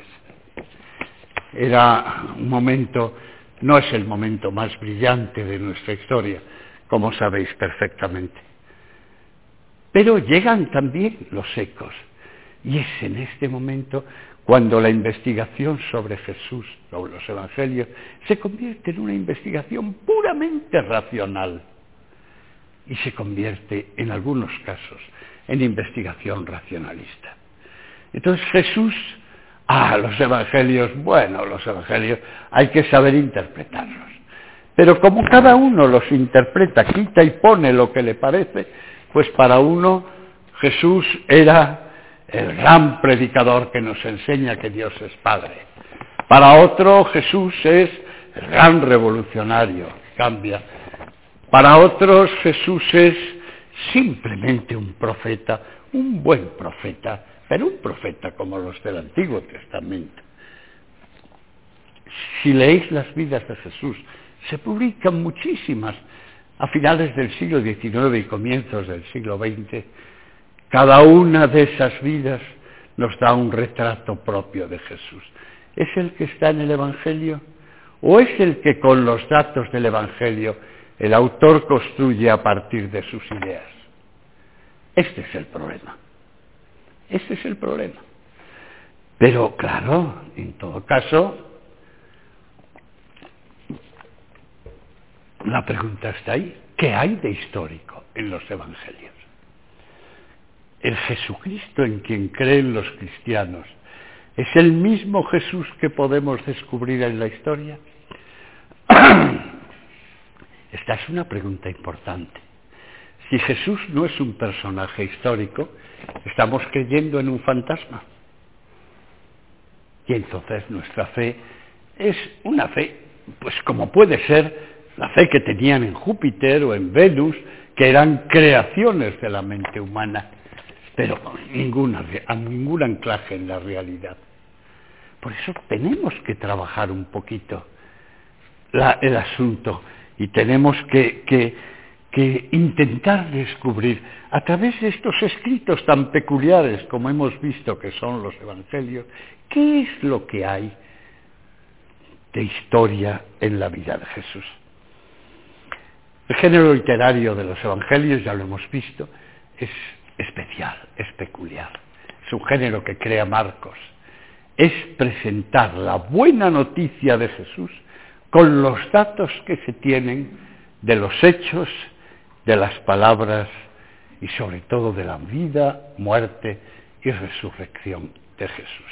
Era un momento, no es el momento más brillante de nuestra historia, como sabéis perfectamente. Pero llegan también los ecos, y es en este momento cuando la investigación sobre Jesús, sobre los Evangelios, se convierte en una investigación puramente racional y se convierte, en algunos casos, en investigación racionalista. Entonces Jesús, los Evangelios, bueno, los Evangelios hay que saber interpretarlos. Pero como cada uno los interpreta, quita y pone lo que le parece, pues para uno Jesús era el gran predicador que nos enseña que Dios es Padre. Para otro Jesús es el gran revolucionario, cambia. Para otros Jesús es simplemente un profeta, un buen profeta, pero un profeta como los del Antiguo Testamento. Si leéis las vidas de Jesús, se publican muchísimas a finales del siglo XIX y comienzos del siglo XX. Cada una de esas vidas nos da un retrato propio de Jesús. ¿Es el que está en el Evangelio? ¿O es el que con los datos del Evangelio el autor construye a partir de sus ideas? Este es el problema. Este es el problema. Pero claro, en todo caso, la pregunta está ahí. ¿Qué hay de histórico en los Evangelios? El Jesucristo en quien creen los cristianos, ¿es el mismo Jesús que podemos descubrir en la historia? Esta es una pregunta importante. Si Jesús no es un personaje histórico, estamos creyendo en un fantasma. Y entonces nuestra fe es una fe, pues como puede ser la fe que tenían en Júpiter o en Venus, que eran creaciones de la mente humana, pero ningún anclaje en la realidad. Por eso tenemos que trabajar un poquito el asunto y tenemos que intentar descubrir a través de estos escritos tan peculiares como hemos visto que son los Evangelios, qué es lo que hay de historia en la vida de Jesús. El género literario de los Evangelios, ya lo hemos visto, es especial, es peculiar. Es un género que crea Marcos. Es presentar la buena noticia de Jesús con los datos que se tienen de los hechos, de las palabras y sobre todo de la vida, muerte y resurrección de Jesús.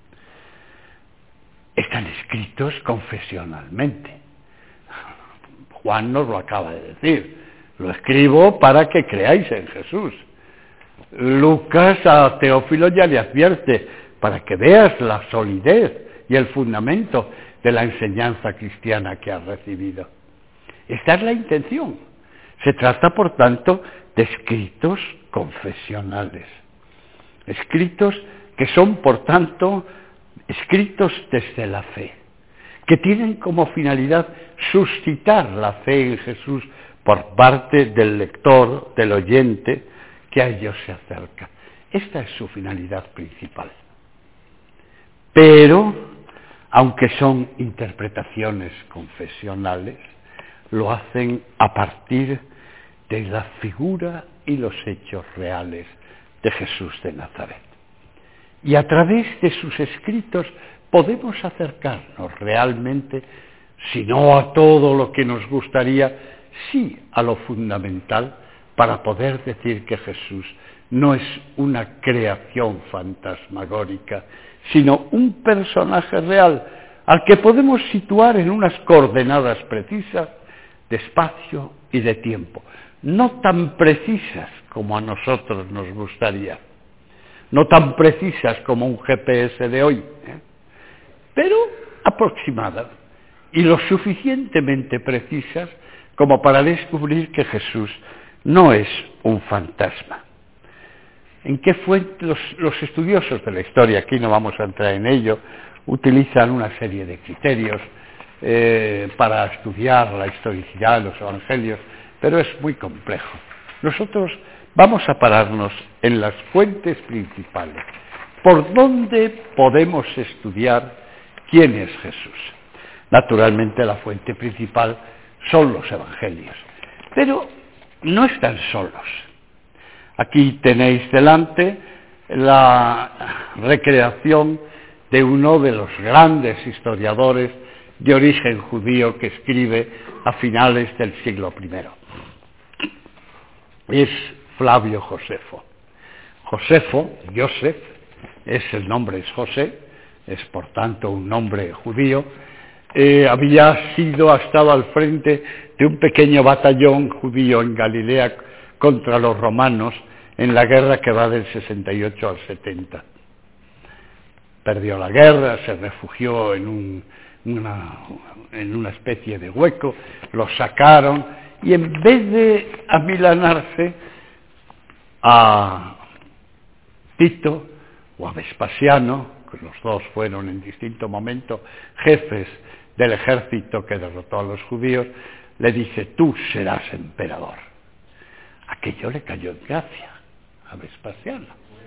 Están escritos confesionalmente. Juan nos lo acaba de decir. Lo escribo para que creáis en Jesús. Lucas a Teófilo ya le advierte para que veas la solidez y el fundamento de la enseñanza cristiana que has recibido. Esta es la intención. Se trata, por tanto, de escritos confesionales. escritos que son, por tanto, escritos desde la fe, que tienen como finalidad suscitar la fe en Jesús por parte del lector, del oyente, que a ellos se acerca. Esta es su finalidad principal. Pero, aunque son interpretaciones confesionales, lo hacen a partir de la figura y los hechos reales de Jesús de Nazaret. Y a través de sus escritos podemos acercarnos realmente, si no a todo lo que nos gustaría, sí a lo fundamental, para poder decir que Jesús no es una creación fantasmagórica, sino un personaje real, al que podemos situar en unas coordenadas precisas de espacio y de tiempo, no tan precisas como a nosotros nos gustaría, no tan precisas como un GPS de hoy, pero aproximadas, y lo suficientemente precisas como para descubrir que Jesús no es un fantasma. ¿En qué fuente los estudiosos de la historia, aquí no vamos a entrar en ello, utilizan una serie de criterios para estudiar la historicidad de los evangelios, pero es muy complejo. Nosotros vamos a pararnos en las fuentes principales. ¿Por dónde podemos estudiar quién es Jesús? Naturalmente la fuente principal son los evangelios, pero no están solos. Aquí tenéis delante la recreación de uno de los grandes historiadores de origen judío que escribe a finales del siglo I. Es Flavio Josefo. Josefo, Joseph, el nombre es José, es por tanto un nombre judío. Había estado al frente de un pequeño batallón judío en Galilea contra los romanos en la guerra que va del 68 al 70. Perdió la guerra, se refugió en una especie de hueco, lo sacaron y en vez de amilanarse a Tito o a Vespasiano, que los dos fueron en distinto momento jefes del ejército que derrotó a los judíos, le dice: tú serás emperador. Aquello le cayó en gracia a Vespasiano.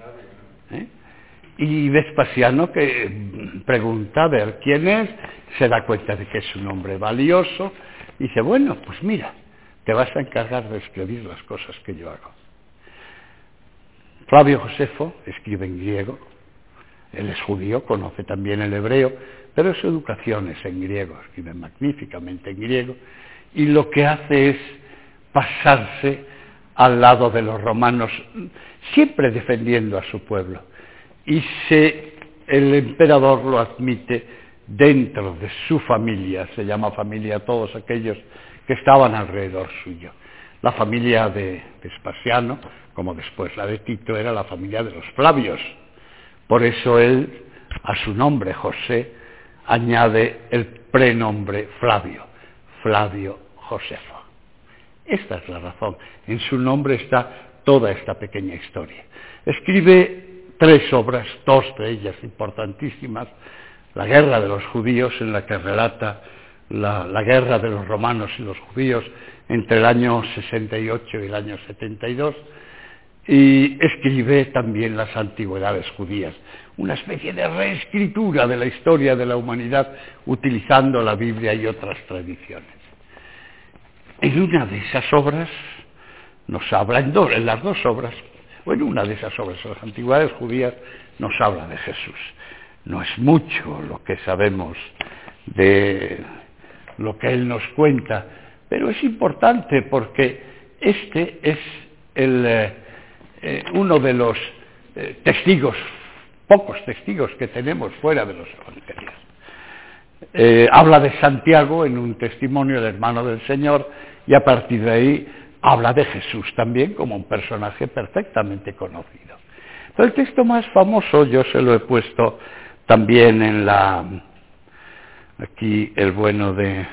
Y Vespasiano, que pregunta a ver quién es, se da cuenta de que es un hombre valioso, y dice: bueno, pues mira, te vas a encargar de escribir las cosas que yo hago. Flavio Josefo escribe en griego, él es judío, conoce también el hebreo, pero su educación es en griego, escribe magníficamente en griego, y lo que hace es pasarse al lado de los romanos, siempre defendiendo a su pueblo. Y el emperador lo admite dentro de su familia, se llama familia a todos aquellos que estaban alrededor suyo. La familia de Vespasiano, como después la de Tito, era la familia de los Flavios. Por eso él, a su nombre José, añade el prenombre Flavio, Flavio Josefo. Esta es la razón. En su nombre está toda esta pequeña historia. Escribe 3 obras, 2 de ellas importantísimas: La guerra de los judíos, en la que relata la guerra de los romanos y los judíos entre el año 68 y el año 72, y escribe también Las antigüedades judías, una especie de reescritura de la historia de la humanidad utilizando la Biblia y otras tradiciones. En una de esas obras nos habla, en las 2 obras, o en una de esas obras, Las antigüedades judías, nos habla de Jesús. No es mucho lo que sabemos de lo que él nos cuenta, pero es importante porque este es uno de los testigos, pocos testigos que tenemos fuera de los evangelios. Habla de Santiago en un testimonio del hermano del Señor, y a partir de ahí habla de Jesús también como un personaje perfectamente conocido. Pero el texto más famoso yo se lo he puesto también en aquí el bueno de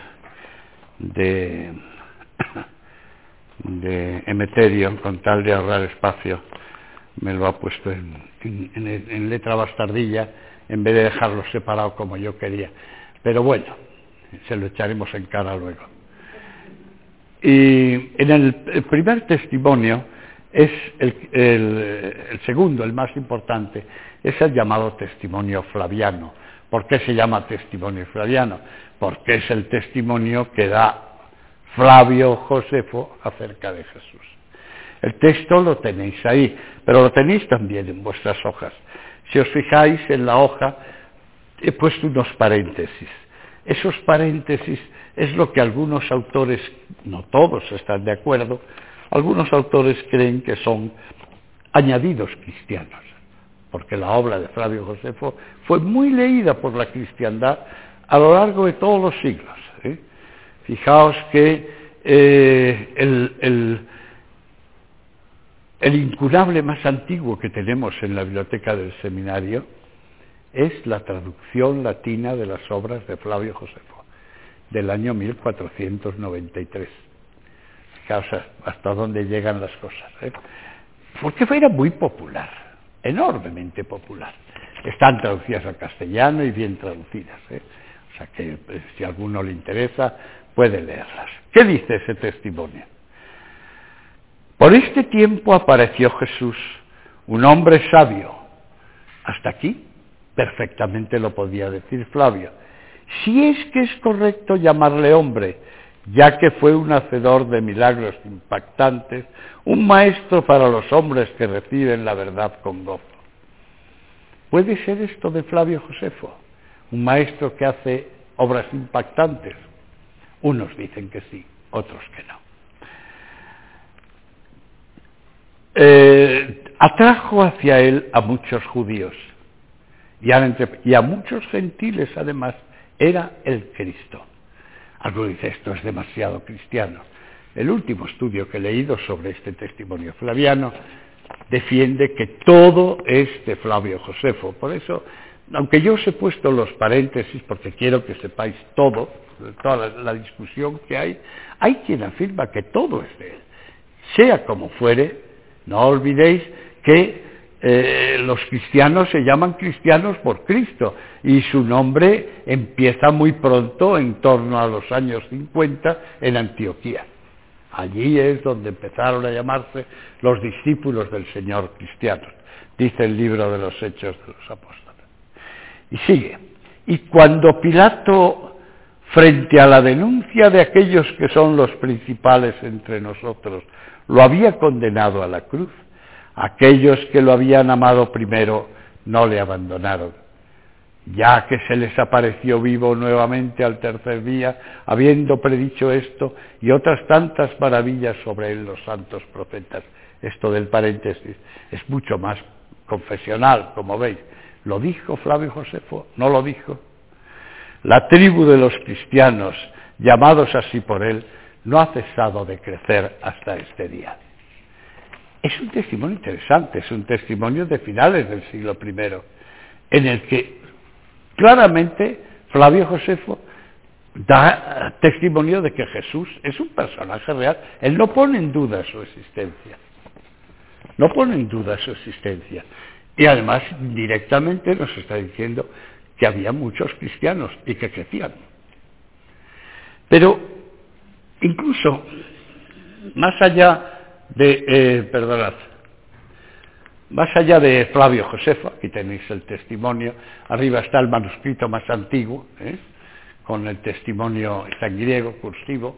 Emeterio, con tal de ahorrar espacio, me lo ha puesto en letra bastardilla en vez de dejarlo separado como yo quería. Pero bueno, se lo echaremos en cara luego. Y en el primer testimonio es el segundo, el más importante, es el llamado testimonio flaviano. ¿Por qué se llama testimonio flaviano? Porque es el testimonio que da Flavio Josefo acerca de Jesús. El texto lo tenéis ahí, pero lo tenéis también en vuestras hojas. Si os fijáis en la hoja, he puesto unos paréntesis. Esos paréntesis es lo que algunos autores, no todos están de acuerdo, algunos autores creen que son añadidos cristianos, porque la obra de Flavio Josefo fue muy leída por la cristiandad a lo largo de todos los siglos. Fijaos que el incunable más antiguo que tenemos en la biblioteca del seminario es la traducción latina de las obras de Flavio Josefo, del año 1493. Fijaos hasta dónde llegan las cosas, porque era muy popular, enormemente popular. Están traducidas al castellano y bien traducidas, o sea que si a alguno le interesa puede leerlas. ¿Qué dice ese testimonio? Por este tiempo apareció Jesús, un hombre sabio. Hasta aquí perfectamente lo podía decir Flavio. Si es que es correcto llamarle hombre, ya que fue un hacedor de milagros impactantes, un maestro para los hombres que reciben la verdad con gozo. ¿Puede ser esto de Flavio Josefo? ¿Un maestro que hace obras impactantes? Unos dicen que sí, otros que no. Atrajo hacia él a muchos judíos y a muchos gentiles además. Era el Cristo. Algo dice, esto es demasiado cristiano. El último estudio que he leído sobre este testimonio flaviano defiende que todo es de Flavio Josefo. Por eso, aunque yo os he puesto los paréntesis porque quiero que sepáis todo, toda la discusión que hay quien afirma que todo es de él. Sea como fuere, no olvidéis que los cristianos se llaman cristianos por Cristo y su nombre empieza muy pronto, en torno a los años 50, en Antioquía. Allí es donde empezaron a llamarse los discípulos del Señor cristianos, dice el libro de los Hechos de los Apóstoles. Y sigue, y cuando Pilato, frente a la denuncia de aquellos que son los principales entre nosotros, lo había condenado a la cruz, aquellos que lo habían amado primero no le abandonaron. Ya que se les apareció vivo nuevamente al tercer día, habiendo predicho esto y otras tantas maravillas sobre él los santos profetas. Esto del paréntesis es mucho más confesional, como veis. ¿Lo dijo Flavio Josefo? ¿No lo dijo? La tribu de los cristianos, llamados así por él, no ha cesado de crecer hasta este día. Es un testimonio interesante, es un testimonio de finales del siglo I, en el que claramente Flavio Josefo da testimonio de que Jesús es un personaje real. Él no pone en duda su existencia. No pone en duda su existencia. Y además directamente nos está diciendo que había muchos cristianos y que crecían. Pero incluso más allá de Flavio Josefo, aquí tenéis el testimonio, arriba está el manuscrito más antiguo, con el testimonio, está en griego, cursivo.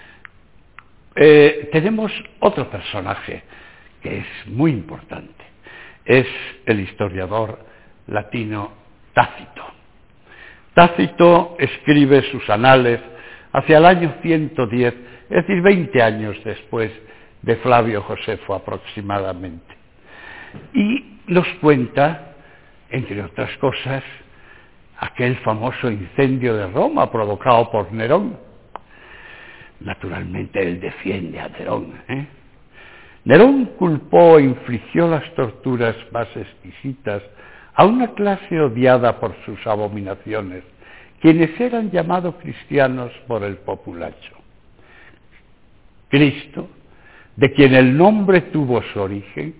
Tenemos otro personaje que es muy importante, es el historiador latino Tácito. Tácito escribe sus anales hacia el año 110, es decir, 20 años después de Flavio Josefo aproximadamente. Y nos cuenta, entre otras cosas, aquel famoso incendio de Roma provocado por Nerón. Naturalmente él defiende a Nerón. Nerón culpó e infligió las torturas más exquisitas a una clase odiada por sus abominaciones, quienes eran llamados cristianos por el populacho. Cristo, de quien el nombre tuvo su origen,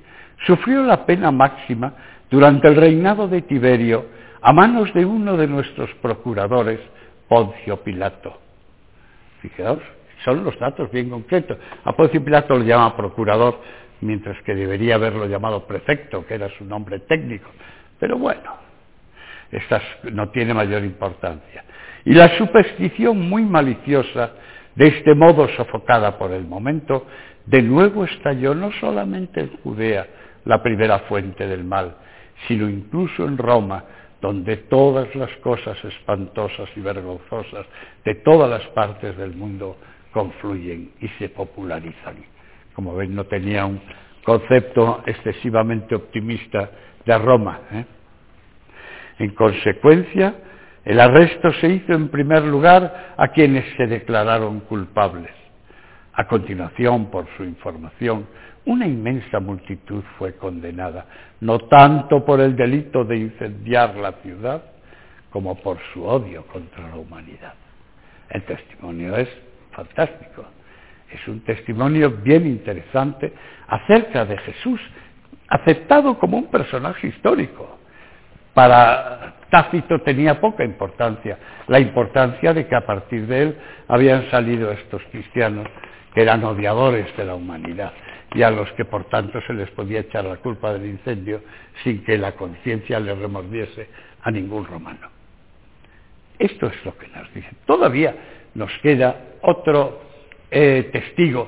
sufrió la pena máxima durante el reinado de Tiberio a manos de uno de nuestros procuradores, Poncio Pilato. Fijaos, son los datos bien concretos. A Poncio Pilato lo llama procurador, mientras que debería haberlo llamado prefecto, que era su nombre técnico. Pero bueno, no tiene mayor importancia. Y la superstición muy maliciosa, de este modo sofocada por el momento, de nuevo estalló no solamente en Judea, la primera fuente del mal, sino incluso en Roma, donde todas las cosas espantosas y vergonzosas de todas las partes del mundo confluyen y se popularizan. Como ven, no tenía un concepto excesivamente optimista de Roma, En consecuencia, el arresto se hizo en primer lugar a quienes se declararon culpables. A continuación, por su información, una inmensa multitud fue condenada, no tanto por el delito de incendiar la ciudad, como por su odio contra la humanidad. El testimonio es fantástico. Es un testimonio bien interesante acerca de Jesús, aceptado como un personaje histórico. Para Tácito tenía poca importancia, la importancia de que a partir de él habían salido estos cristianos que eran odiadores de la humanidad y a los que por tanto se les podía echar la culpa del incendio sin que la conciencia le remordiese a ningún romano. Esto es lo que nos dice. Todavía nos queda otro testigo,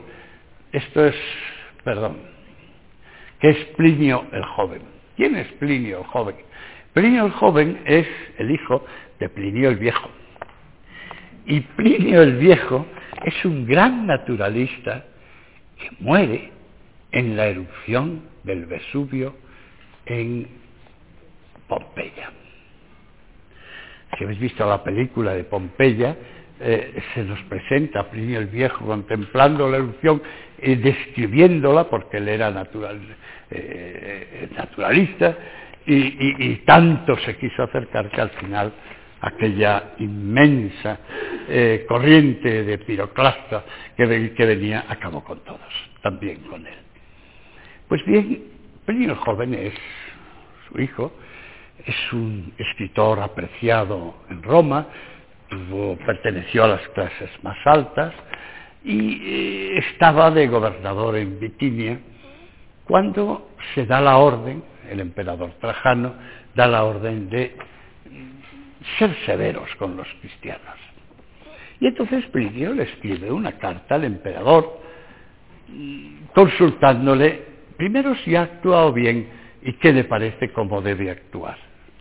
que es Plinio el Joven. ¿Quién es Plinio el Joven? Plinio el Joven es el hijo de Plinio el Viejo. Y Plinio el Viejo es un gran naturalista que muere en la erupción del Vesubio en Pompeya. Si habéis visto la película de Pompeya, se nos presenta a Plinio el Viejo contemplando la erupción y describiéndola, porque él era naturalista, y tanto se quiso acercar que al final aquella inmensa corriente de piroclasta que venía acabó con todos, también con él. Pues bien, Plinio el Joven es su hijo, es un escritor apreciado en Roma, perteneció a las clases más altas y estaba de gobernador en Bitinia cuando se da la orden, el emperador Trajano da la orden de ser severos con los cristianos. Y entonces Plinio le escribe una carta al emperador consultándole primero si ha actuado bien y qué le parece cómo debe actuar.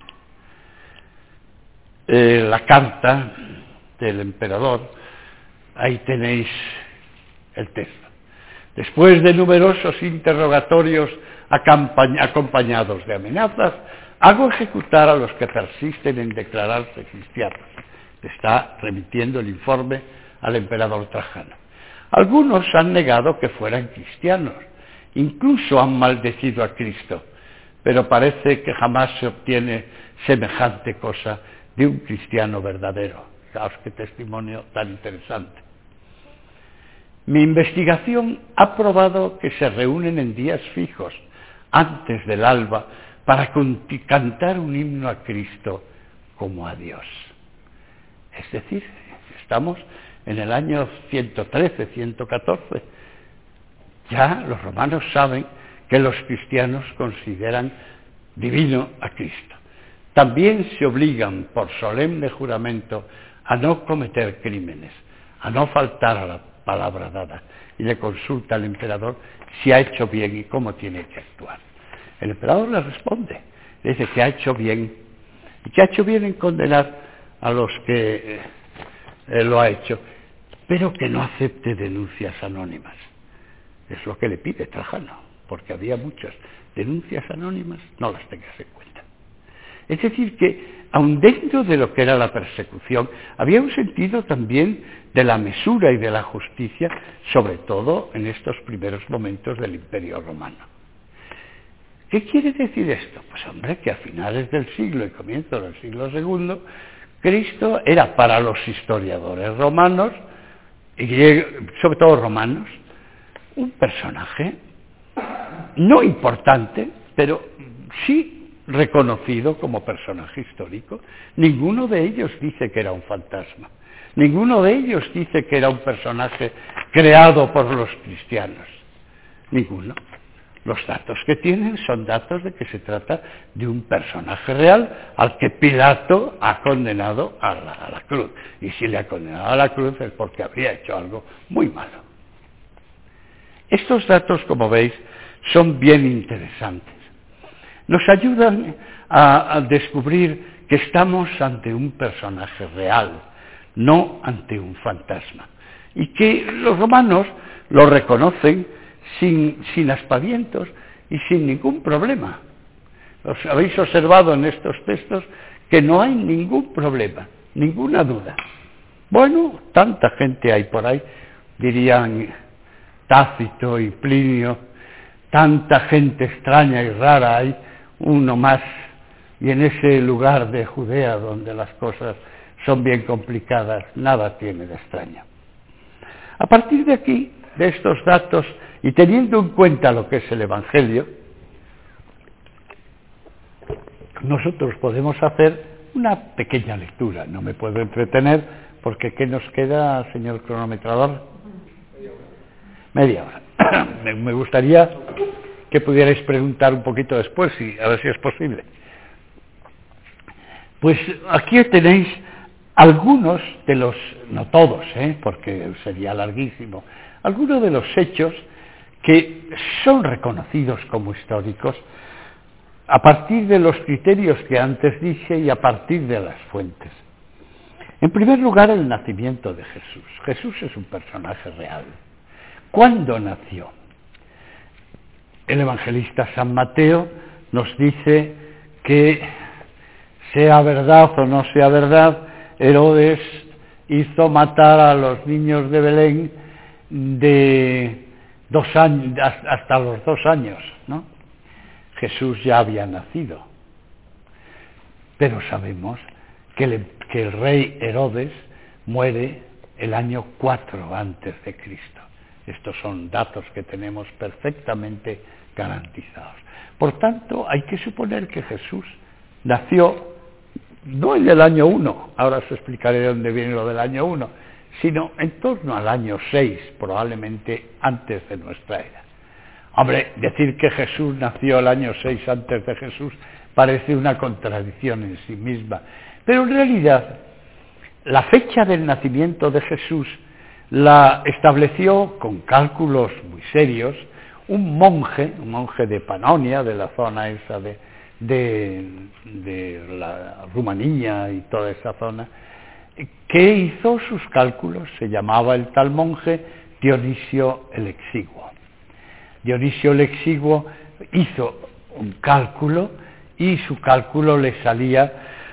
La carta del emperador, ahí tenéis el texto. Después de numerosos interrogatorios acompañados de amenazas, hago ejecutar a los que persisten en declararse cristianos. Está remitiendo el informe al emperador Trajano. Algunos han negado que fueran cristianos, incluso han maldecido a Cristo, pero parece que jamás se obtiene semejante cosa de un cristiano verdadero. Fijaos qué testimonio tan interesante. Mi investigación ha probado que se reúnen en días fijos, antes del alba, para cantar un himno a Cristo como a Dios. Es decir, estamos en el año 113, 114. Ya los romanos saben que los cristianos consideran divino a Cristo. También se obligan por solemne juramento a no cometer crímenes, a no faltar a la palabra dada, y le consulta al emperador si ha hecho bien y cómo tiene que actuar. El emperador le responde, le dice que ha hecho bien, y que ha hecho bien en condenar a los que lo ha hecho, pero que no acepte denuncias anónimas. Es lo que le pide Trajano, porque había muchas denuncias anónimas, no las tengas en cuenta. Es decir, que aun dentro de lo que era la persecución, había un sentido también de la mesura y de la justicia, sobre todo en estos primeros momentos del Imperio Romano. ¿Qué quiere decir esto? Pues hombre, que a finales del siglo y comienzos del siglo II, Cristo era para los historiadores romanos, y sobre todo romanos, un personaje no importante, pero sí reconocido como personaje histórico. Ninguno de ellos dice que era un fantasma. Ninguno de ellos dice que era un personaje creado por los cristianos. Ninguno. Los datos que tienen son datos de que se trata de un personaje real al que Pilato ha condenado a la cruz. Y si le ha condenado a la cruz es porque habría hecho algo muy malo. Estos datos, como veis, son bien interesantes. Nos ayudan a descubrir que estamos ante un personaje real, no ante un fantasma. Y que los romanos lo reconocen sin aspavientos y sin ningún problema. Os habéis observado en estos textos que no hay ningún problema, ninguna duda. Bueno, tanta gente hay por ahí, dirían Tácito y Plinio, tanta gente extraña y rara hay, uno más, y en ese lugar de Judea donde las cosas son bien complicadas, nada tiene de extraño. A partir de aquí, de estos datos, y teniendo en cuenta lo que es el Evangelio, nosotros podemos hacer una pequeña lectura. No me puedo entretener porque ¿qué nos queda, señor cronometrador? Media hora. Me gustaría que pudierais preguntar un poquito después, a ver si es posible. Pues aquí tenéis algunos de los, no todos, porque sería larguísimo, algunos de los hechos que son reconocidos como históricos a partir de los criterios que antes dije y a partir de las fuentes. En primer lugar, el nacimiento de Jesús. Jesús es un personaje real. ¿Cuándo nació? El evangelista San Mateo nos dice que, sea verdad o no sea verdad, Herodes hizo matar a los niños de Belén de 2 años, hasta los 2 años, ¿no? Jesús ya había nacido. Pero sabemos que el rey Herodes muere el año 4 antes de Cristo. Estos son datos que tenemos perfectamente garantizados. Por tanto, hay que suponer que Jesús nació no en el año 1, ahora os explicaré de dónde viene lo del año 1, sino en torno al año 6, probablemente antes de nuestra era. Hombre, decir que Jesús nació el año 6 antes de Jesús parece una contradicción en sí misma, pero en realidad la fecha del nacimiento de Jesús la estableció con cálculos muy serios un monje de Panonia, de la zona esa de la Rumanía y toda esa zona, que hizo sus cálculos. Se llamaba el tal monje Dionisio el Exiguo. Dionisio el Exiguo hizo un cálculo y su cálculo le salía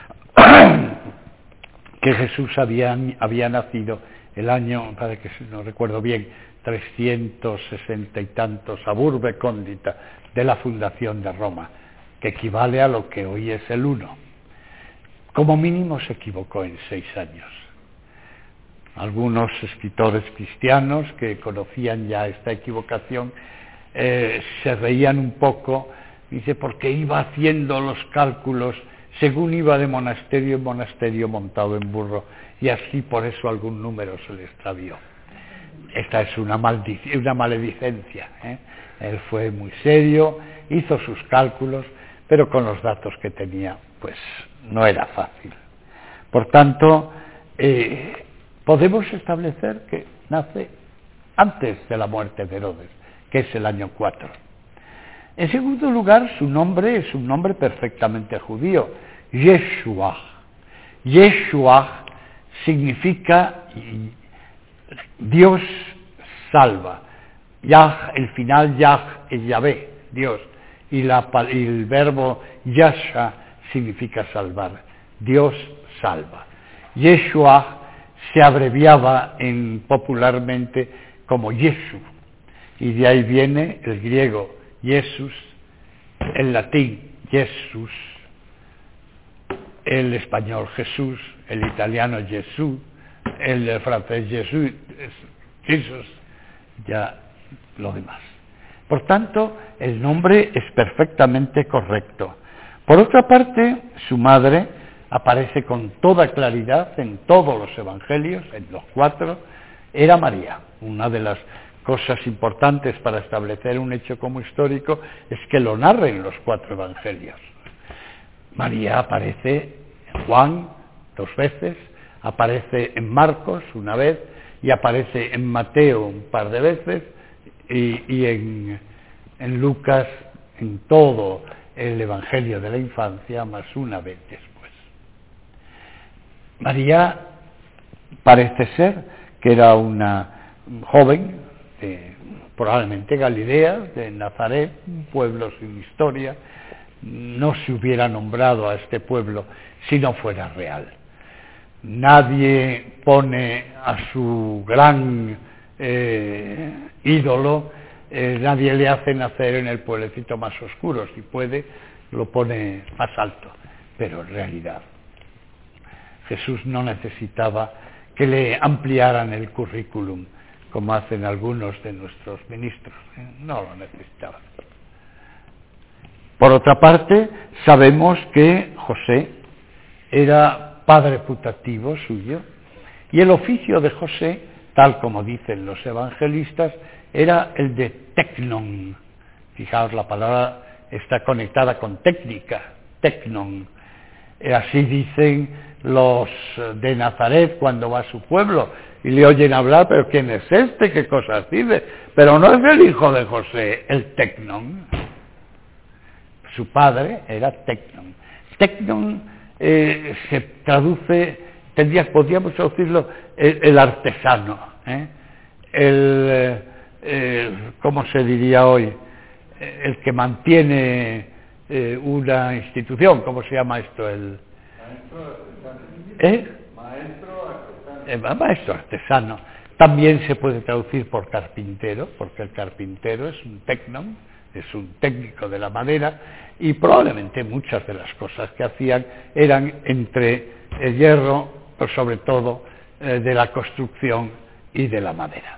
que Jesús había nacido el año, para que no recuerdo bien, 360 y tantos ab urbe condita de la fundación de Roma, que equivale a lo que hoy es el 1. Como mínimo se equivocó en 6 años. Algunos escritores cristianos que conocían ya esta equivocación se reían un poco, dice, porque iba haciendo los cálculos según iba de monasterio en monasterio montado en burro, y así por eso algún número se le extravió. Esta es una maledicencia. Él fue muy serio, hizo sus cálculos, pero con los datos que tenía, pues no era fácil. Por tanto, podemos establecer que nace antes de la muerte de Herodes, que es el año 4. En segundo lugar, su nombre es un nombre perfectamente judío, Yeshua. Yeshua significa Dios salva. Yah, el final Yah es Yahvé, Dios, y el verbo Yasha significa salvar. Dios salva. Yeshua se abreviaba popularmente como Jesús, y de ahí viene el griego Jesús, el latín Jesús, el español Jesús, el italiano Jesús, el francés Jesús, ya lo demás. Por tanto, el nombre es perfectamente correcto. Por otra parte, su madre aparece con toda claridad en todos los evangelios, en los 4, era María. Una de las cosas importantes para establecer un hecho como histórico es que lo narren los 4 evangelios. María aparece en Juan 2 veces, aparece en Marcos una vez y aparece en Mateo un par de veces y en Lucas en todo el Evangelio de la infancia más una vez después. María parece ser que era una joven probablemente Galilea, de Nazaret, un pueblo sin historia. No se hubiera nombrado a este pueblo si no fuera real. Nadie pone a su gran ídolo, nadie le hace nacer en el pueblecito más oscuro, si puede, lo pone más alto, pero en realidad Jesús no necesitaba que le ampliaran el currículum, como hacen algunos de nuestros ministros, no lo necesitaban. Por otra parte, sabemos que José era padre putativo suyo, y el oficio de José, tal como dicen los evangelistas, era el de tecnon. Fijaos, la palabra está conectada con técnica, tecnon. Así dicen los de Nazaret cuando va a su pueblo y le oyen hablar, pero ¿quién es este? ¿Qué cosas dice? Pero no es el hijo de José, el tecnon. Su padre era tecnon. Tecnon se traduce, podríamos traducirlo, el artesano, ¿cómo se diría hoy? El que mantiene una institución, ¿cómo se llama esto? Maestro artesano. También se puede traducir por carpintero, porque el carpintero es un tecnon, es un técnico de la madera, y probablemente muchas de las cosas que hacían eran entre el hierro, pero sobre todo de la construcción y de la madera.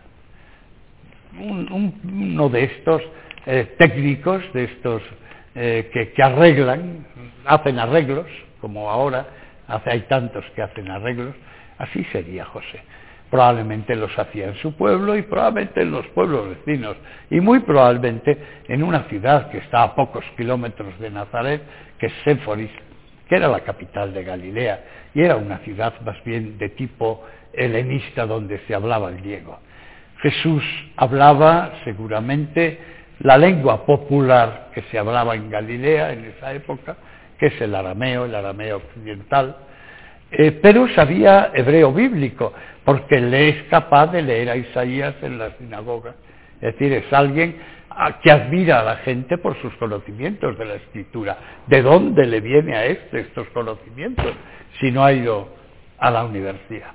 Uno de estos técnicos, de estos que arreglan, hacen arreglos, como ahora hay tantos que hacen arreglos, así sería José. Probablemente los hacía en su pueblo y probablemente en los pueblos vecinos y muy probablemente en una ciudad que está a pocos kilómetros de Nazaret, que es Séforis, que era la capital de Galilea y era una ciudad más bien de tipo helenista donde se hablaba el griego. Jesús hablaba seguramente la lengua popular que se hablaba en Galilea en esa época, que es el arameo occidental, pero sabía hebreo bíblico, porque le es capaz de leer a Isaías en la sinagoga. Es decir, es alguien que admira a la gente por sus conocimientos de la Escritura. ¿De dónde le viene a estos conocimientos si no ha ido a la universidad?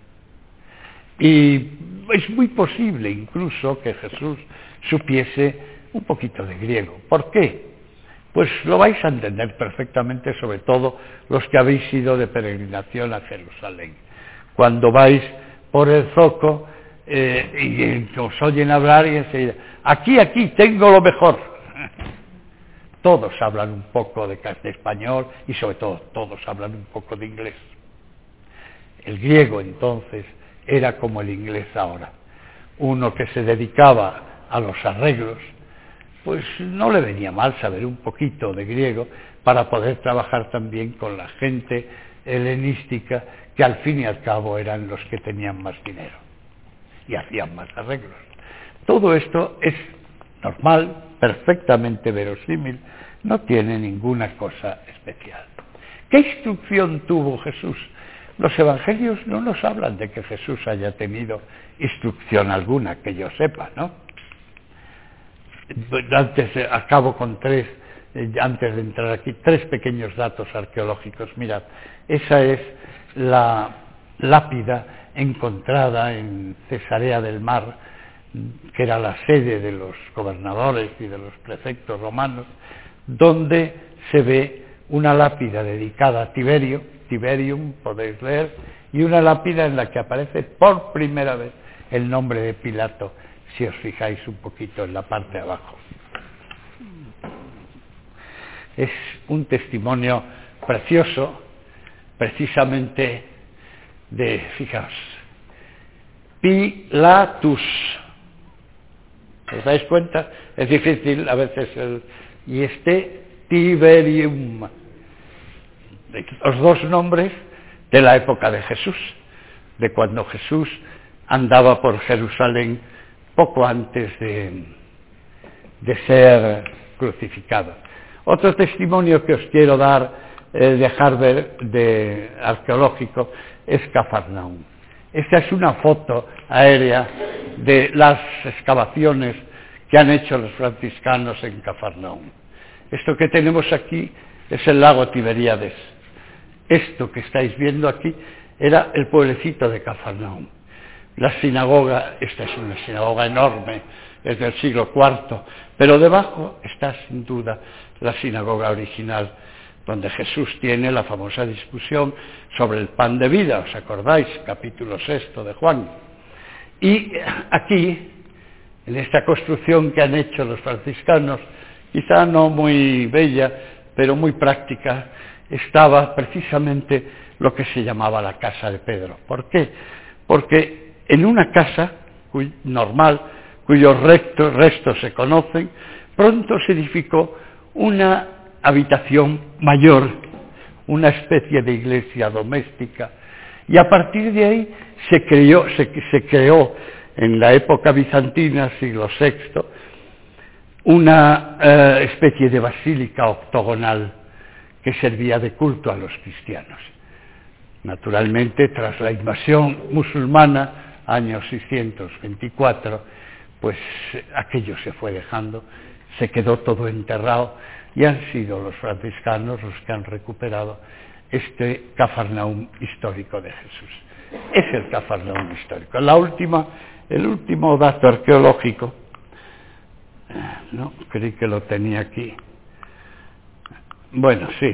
Y es muy posible incluso que Jesús supiese un poquito de griego. ¿Por qué? Pues lo vais a entender perfectamente, sobre todo los que habéis ido de peregrinación a Jerusalén. Cuando vais por el zoco y os oyen hablar y enseguida, aquí, tengo lo mejor. Todos hablan un poco de español y sobre todo todos hablan un poco de inglés. El griego entonces era como el inglés ahora. Uno que se dedicaba a los arreglos, pues no le venía mal saber un poquito de griego para poder trabajar también con la gente helenística, que al fin y al cabo eran los que tenían más dinero y hacían más arreglos. Todo esto es normal, perfectamente verosímil, no tiene ninguna cosa especial. ¿Qué instrucción tuvo Jesús? Los evangelios no nos hablan de que Jesús haya tenido instrucción alguna, que yo sepa, ¿no? Acabo con antes de entrar aquí, 3 pequeños datos arqueológicos. Mirad, esa es la lápida encontrada en Cesarea del Mar, que era la sede de los gobernadores y de los prefectos romanos, donde se ve una lápida dedicada a Tiberium, podéis leer, y una lápida en la que aparece por primera vez el nombre de Pilato, si os fijáis un poquito en la parte de abajo. Es un testimonio precioso, precisamente de, fijaos, Pilatus. ¿Os dais cuenta? Es difícil a veces y Tiberium. Los dos nombres de la época de Jesús, de cuando Jesús andaba por Jerusalén poco antes de ser crucificado. Otro testimonio que os quiero dejar ver de arqueológico es Cafarnaúm. Esta es una foto aérea de las excavaciones que han hecho los franciscanos en Cafarnaúm. Esto que tenemos aquí es el lago Tiberíades. Esto que estáis viendo aquí era el pueblecito de Cafarnaúm. La sinagoga, esta es una sinagoga enorme, es del siglo IV, pero debajo está sin duda la sinagoga original, donde Jesús tiene la famosa discusión sobre el pan de vida, ¿os acordáis? Capítulo 6 de Juan. Y aquí, en esta construcción que han hecho los franciscanos, quizá no muy bella, pero muy práctica, estaba precisamente lo que se llamaba la casa de Pedro. ¿Por qué? Porque en una casa normal, cuyos restos se conocen, pronto se edificó una habitación mayor, una especie de iglesia doméstica, y a partir de ahí se creó en la época bizantina, siglo VI, una especie de basílica octogonal que servía de culto a los cristianos. Naturalmente, tras la invasión musulmana, año 624, pues aquello se fue dejando, se quedó todo enterrado, y han sido los franciscanos los que han recuperado este Cafarnaúm histórico de Jesús. Es el Cafarnaúm histórico. El último dato arqueológico, no, creí que lo tenía aquí. Bueno, sí,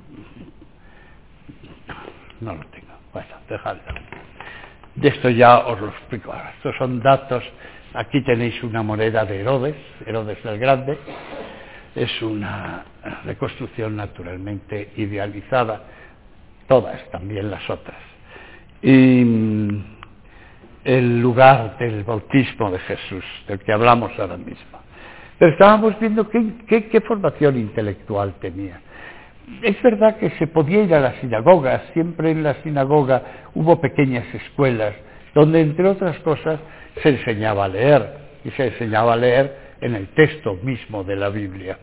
no lo tengo. Bueno, dejadlo. De esto ya os lo explico ahora. Estos son datos. Aquí tenéis una moneda de Herodes el Grande. Es una reconstrucción naturalmente idealizada, todas, también las otras. Y el lugar del bautismo de Jesús, del que hablamos ahora mismo. Pero estábamos viendo qué formación intelectual tenía. Es verdad que se podía ir a la sinagoga, siempre en la sinagoga hubo pequeñas escuelas, donde entre otras cosas se enseñaba a leer, y se enseñaba a leer en el texto mismo de la Biblia.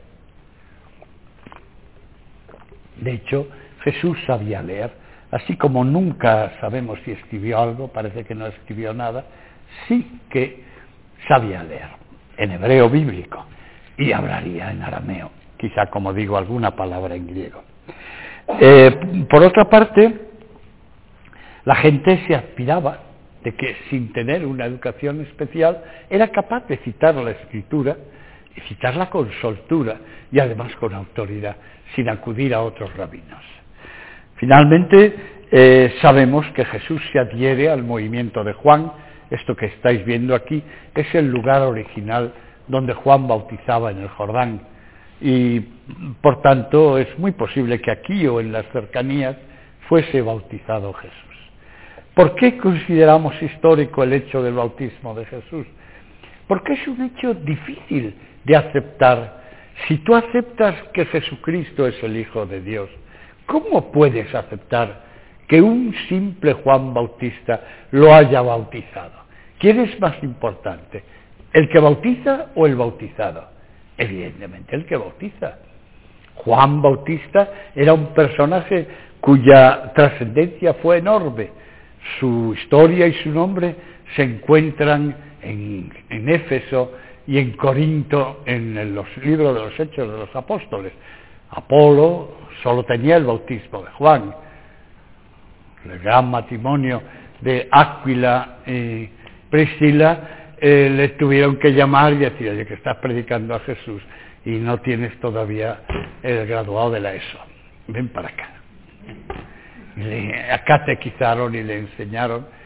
De hecho, Jesús sabía leer, así como nunca sabemos si escribió algo, parece que no escribió nada, sí que sabía leer, en hebreo bíblico, y hablaría en arameo, quizá, como digo, alguna palabra en griego. Por otra parte, la gente se admiraba de que, sin tener una educación especial, era capaz de citar la Escritura, y citarla con soltura, y además con autoridad, sin acudir a otros rabinos. Finalmente, sabemos que Jesús se adhiere al movimiento de Juan. Esto que estáis viendo aquí es el lugar original donde Juan bautizaba en el Jordán, y por tanto es muy posible que aquí o en las cercanías fuese bautizado Jesús. ¿Por qué consideramos histórico el hecho del bautismo de Jesús? Porque es un hecho difícil de aceptar. Si tú aceptas que Jesucristo es el Hijo de Dios, ¿cómo puedes aceptar que un simple Juan Bautista lo haya bautizado? ¿Quién es más importante? ¿El que bautiza o el bautizado? Evidentemente el que bautiza. Juan Bautista era un personaje cuya trascendencia fue enorme. Su historia y su nombre se encuentran en Éfeso y en Corinto, en los libros de los Hechos de los Apóstoles. Apolo solo tenía el bautismo de Juan. El gran matrimonio de Áquila y Priscila le tuvieron que llamar y decir: oye, que estás predicando a Jesús y no tienes todavía el graduado de la ESO, ven para acá. Y le catequizaron y le enseñaron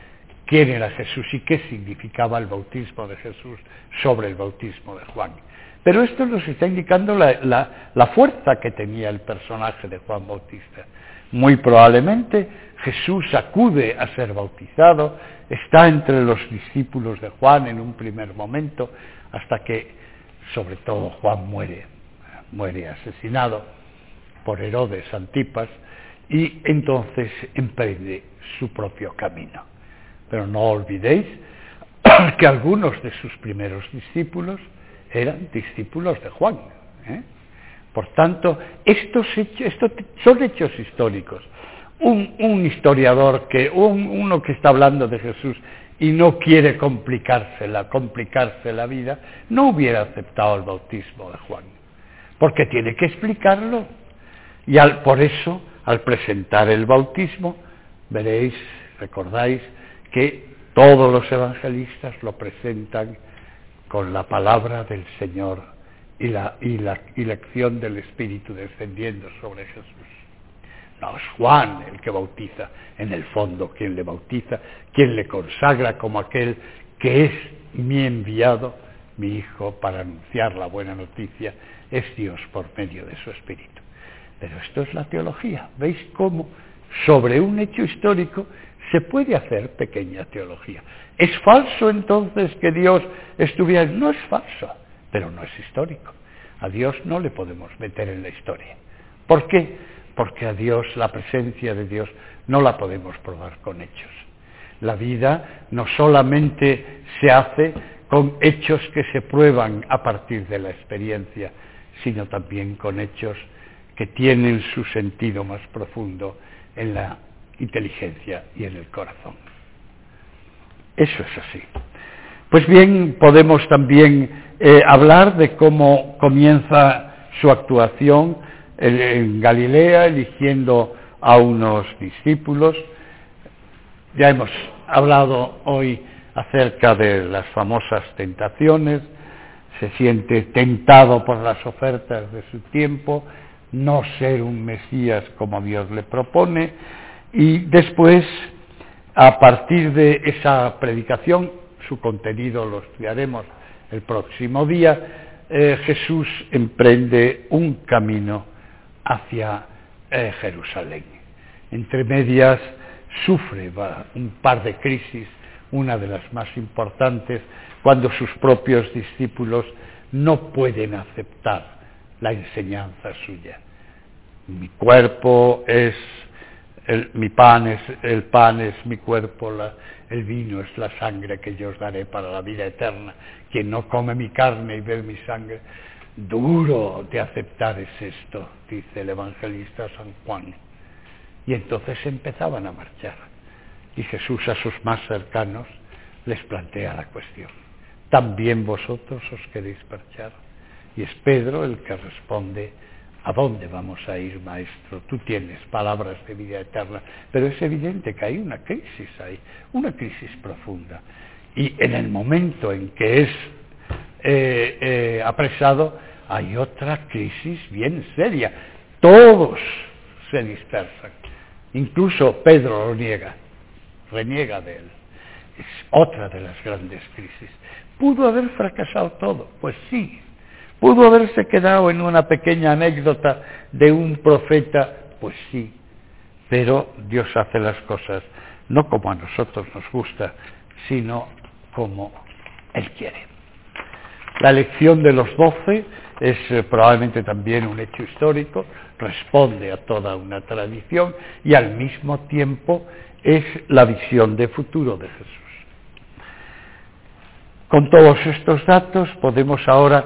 quién era Jesús y qué significaba el bautismo de Jesús sobre el bautismo de Juan. Pero esto nos está indicando la fuerza que tenía el personaje de Juan Bautista. Muy probablemente Jesús acude a ser bautizado, está entre los discípulos de Juan en un primer momento, hasta que, sobre todo, Juan muere asesinado por Herodes Antipas, y entonces emprende su propio camino. Pero no olvidéis que algunos de sus primeros discípulos eran discípulos de Juan. Por tanto, estos son hechos históricos. Un historiador, uno que está hablando de Jesús y no quiere complicarse la vida, no hubiera aceptado el bautismo de Juan, porque tiene que explicarlo. Y por eso, al presentar el bautismo, recordáis que todos los evangelistas lo presentan con la palabra del Señor y la acción del Espíritu descendiendo sobre Jesús. No es Juan el que bautiza, en el fondo quien le bautiza, quien le consagra como aquel que es mi enviado, mi Hijo, para anunciar la buena noticia, es Dios por medio de su Espíritu. Pero esto es la teología. ¿Veis cómo sobre un hecho histórico se puede hacer pequeña teología? ¿Es falso entonces que Dios estuviera? No es falso, pero no es histórico. A Dios no le podemos meter en la historia. ¿Por qué? Porque a Dios, la presencia de Dios, no la podemos probar con hechos. La vida no solamente se hace con hechos que se prueban a partir de la experiencia, sino también con hechos que tienen su sentido más profundo en la inteligencia y en el corazón. Eso es así. Pues bien, podemos también hablar de cómo comienza su actuación en Galilea, eligiendo a unos discípulos. Ya hemos hablado hoy acerca de las famosas tentaciones. Se siente tentado por las ofertas de su tiempo, no ser un Mesías como Dios le propone, y después, a partir de esa predicación, su contenido lo estudiaremos el próximo día, Jesús emprende un camino hacia Jerusalén. Entre medias sufre un par de crisis, una de las más importantes, cuando sus propios discípulos no pueden aceptar la enseñanza suya. Mi cuerpo es mi pan, el pan es mi cuerpo, el vino es la sangre que yo os daré para la vida eterna. Quien no come mi carne y bebe mi sangre, duro de aceptar es esto, dice el evangelista San Juan. Y entonces empezaban a marchar. Y Jesús a sus más cercanos les plantea la cuestión. ¿También vosotros os queréis marchar? Y es Pedro el que responde: ¿a dónde vamos a ir, maestro? Tú tienes palabras de vida eterna. Pero es evidente que hay una crisis ahí, una crisis profunda. Y en el momento en que es apresado, hay otra crisis bien seria. Todos se dispersan. Incluso Pedro lo niega, reniega de él. Es otra de las grandes crisis. ¿Pudo haber fracasado todo? Pues sí. ¿Pudo haberse quedado en una pequeña anécdota de un profeta? Pues sí. Pero Dios hace las cosas no como a nosotros nos gusta, sino como Él quiere. La elección de los 12 es probablemente también un hecho histórico, responde a toda una tradición y al mismo tiempo es la visión de futuro de Jesús. Con todos estos datos podemos ahora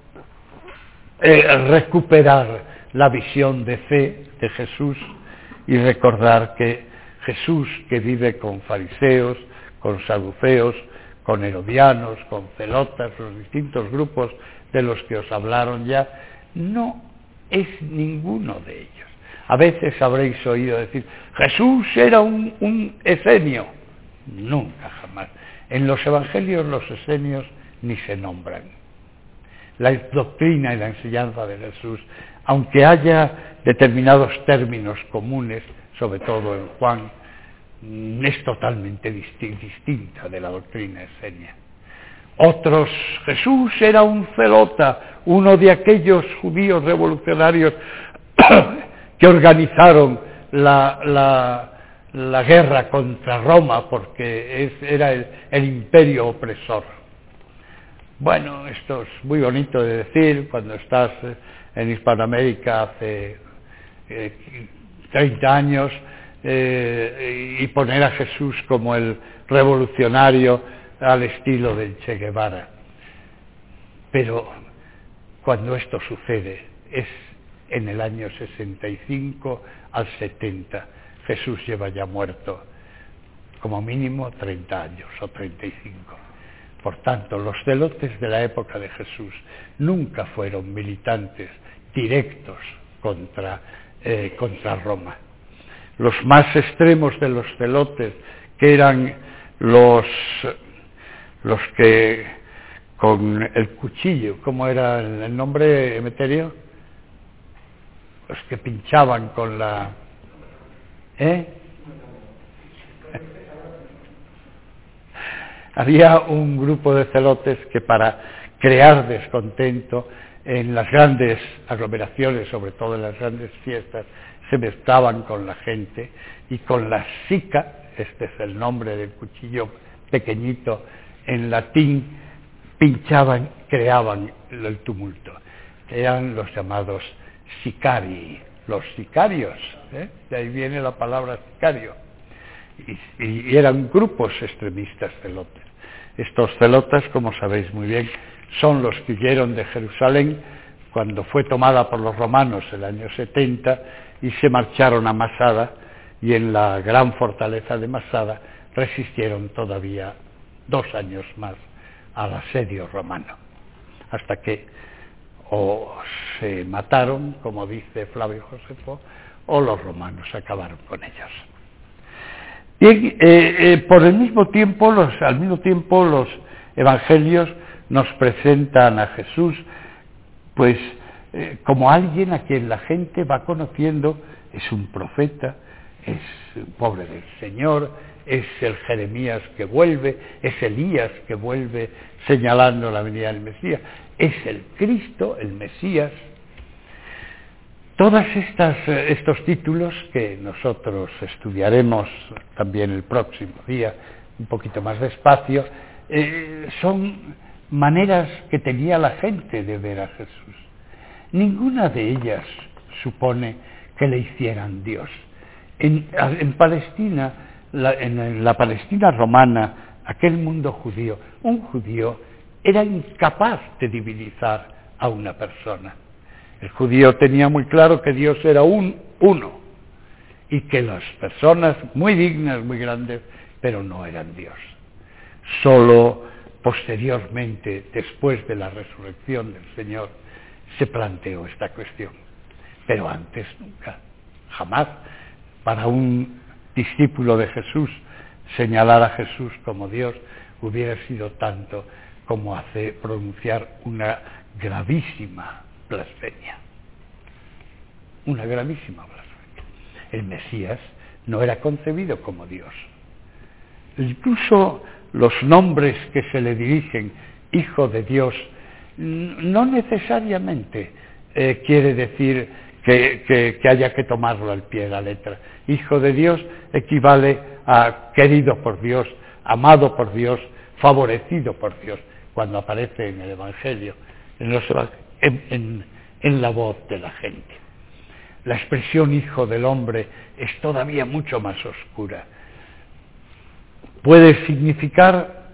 recuperar la visión de fe de Jesús y recordar que Jesús, que vive con fariseos, con saduceos, con herodianos, con celotas, los distintos grupos de los que os hablaron ya, no es ninguno de ellos. A veces habréis oído decir, Jesús era un esenio. Nunca, jamás. En los evangelios los esenios ni se nombran. La doctrina y la enseñanza de Jesús, aunque haya determinados términos comunes, sobre todo en Juan, es totalmente distinta de la doctrina esenia. Otros, Jesús era un celota, uno de aquellos judíos revolucionarios que organizaron la guerra contra Roma porque era el imperio opresor. Bueno, esto es muy bonito de decir cuando estás en Hispanoamérica hace 30 años y poner a Jesús como el revolucionario al estilo del Che Guevara. Pero cuando esto sucede es en el año 65 al 70. Jesús lleva ya muerto como mínimo 30 años o 35. Por tanto, los celotes de la época de Jesús nunca fueron militantes directos contra Roma. Los más extremos de los celotes, que eran los que con el cuchillo, ¿cómo era el nombre, Emeterio? Los que pinchaban con la... Había un grupo de celotes que para crear descontento en las grandes aglomeraciones, sobre todo en las grandes fiestas, se mezclaban con la gente y con la sica, este es el nombre del cuchillo pequeñito, en latín, pinchaban, creaban el tumulto. Eran los llamados sicarii, los sicarios, de ahí viene la palabra sicario. Y eran grupos extremistas celotes. Estos celotas, como sabéis muy bien, son los que huyeron de Jerusalén cuando fue tomada por los romanos el año 70 y se marcharon a Masada, y en la gran fortaleza de Masada resistieron todavía 2 años más al asedio romano, hasta que o se mataron, como dice Flavio Josefo, o los romanos acabaron con ellos. Bien, al mismo tiempo los evangelios nos presentan a Jesús pues como alguien a quien la gente va conociendo, es un profeta, es un pobre del Señor, es el Jeremías que vuelve, es Elías que vuelve señalando la venida del Mesías, es el Cristo, el Mesías. Todos estos títulos que nosotros estudiaremos también el próximo día, un poquito más despacio, son maneras que tenía la gente de ver a Jesús. Ninguna de ellas supone que le hicieran Dios. En Palestina, en la Palestina romana, aquel mundo judío, un judío era incapaz de divinizar a una persona. El judío tenía muy claro que Dios era uno y que las personas muy dignas, muy grandes, pero no eran Dios. Solo posteriormente, después de la resurrección del Señor, se planteó esta cuestión. Pero antes nunca, jamás, para un discípulo de Jesús, señalar a Jesús como Dios hubiera sido tanto como pronunciar una gravísima blasfemia. Una gravísima blasfemia. El Mesías no era concebido como Dios. Incluso los nombres que se le dirigen, Hijo de Dios, no necesariamente quiere decir que haya que tomarlo al pie de la letra. Hijo de Dios equivale a querido por Dios, amado por Dios, favorecido por Dios, cuando aparece en el Evangelio, en la voz de la gente. La expresión Hijo del Hombre es todavía mucho más oscura. Puede significar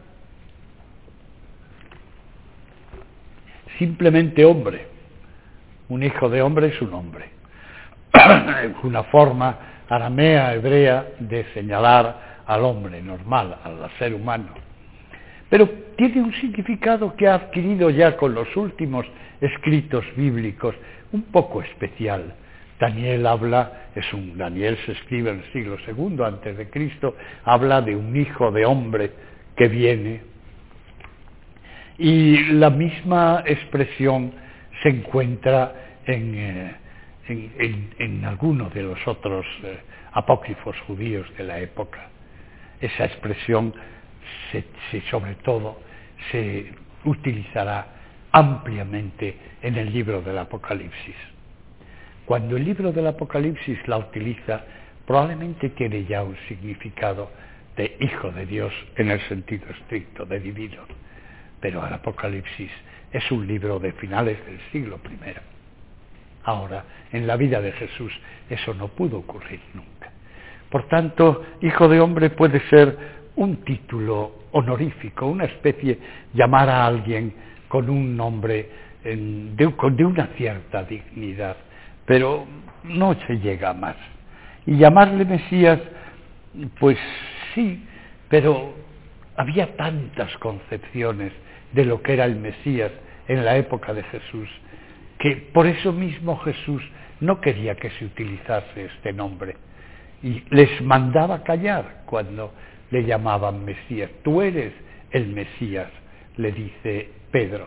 simplemente hombre. Un hijo de hombre es un hombre. Es una forma aramea, hebrea, de señalar al hombre normal, al ser humano. Pero tiene un significado que ha adquirido ya con los últimos escritos bíblicos, un poco especial. Daniel se escribe en el siglo II antes de Cristo, habla de un hijo de hombre que viene. Y la misma expresión se encuentra en algunos de los otros apócrifos judíos de la época. esa expresión sobre todo se utilizará ampliamente en el libro del Apocalipsis. Cuando el libro del Apocalipsis la utiliza, probablemente tiene ya un significado de hijo de Dios en el sentido estricto, de divino. Pero el Apocalipsis es un libro de finales del siglo I. Ahora, en la vida de Jesús, eso no pudo ocurrir nunca. Por tanto, hijo de hombre puede ser un título honorífico, una especie, llamar a alguien con un nombre de una cierta dignidad, pero no se llega a más. Y llamarle Mesías, pues sí, pero había tantas concepciones de lo que era el Mesías en la época de Jesús, que por eso mismo Jesús no quería que se utilizase este nombre, y les mandaba callar cuando le llamaban Mesías. Tú eres el Mesías, le dice Pedro,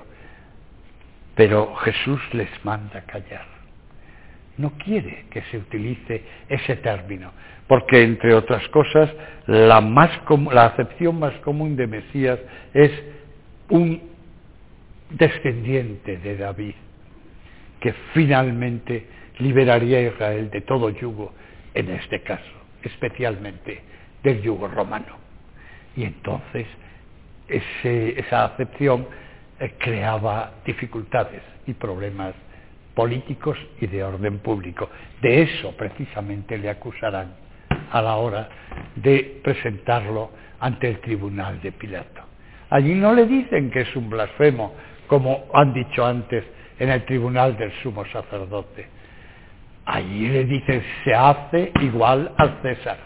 pero Jesús les manda callar. No quiere que se utilice ese término, porque entre otras cosas la acepción más común de Mesías es un descendiente de David, que finalmente liberaría a Israel de todo yugo, en este caso, especialmente del yugo romano. Y entonces esa acepción creaba dificultades y problemas políticos y de orden público. De eso precisamente le acusarán a la hora de presentarlo ante el tribunal de Pilato. Allí no le dicen que es un blasfemo, como han dicho antes en el tribunal del sumo sacerdote. Allí le dicen, se hace igual al César,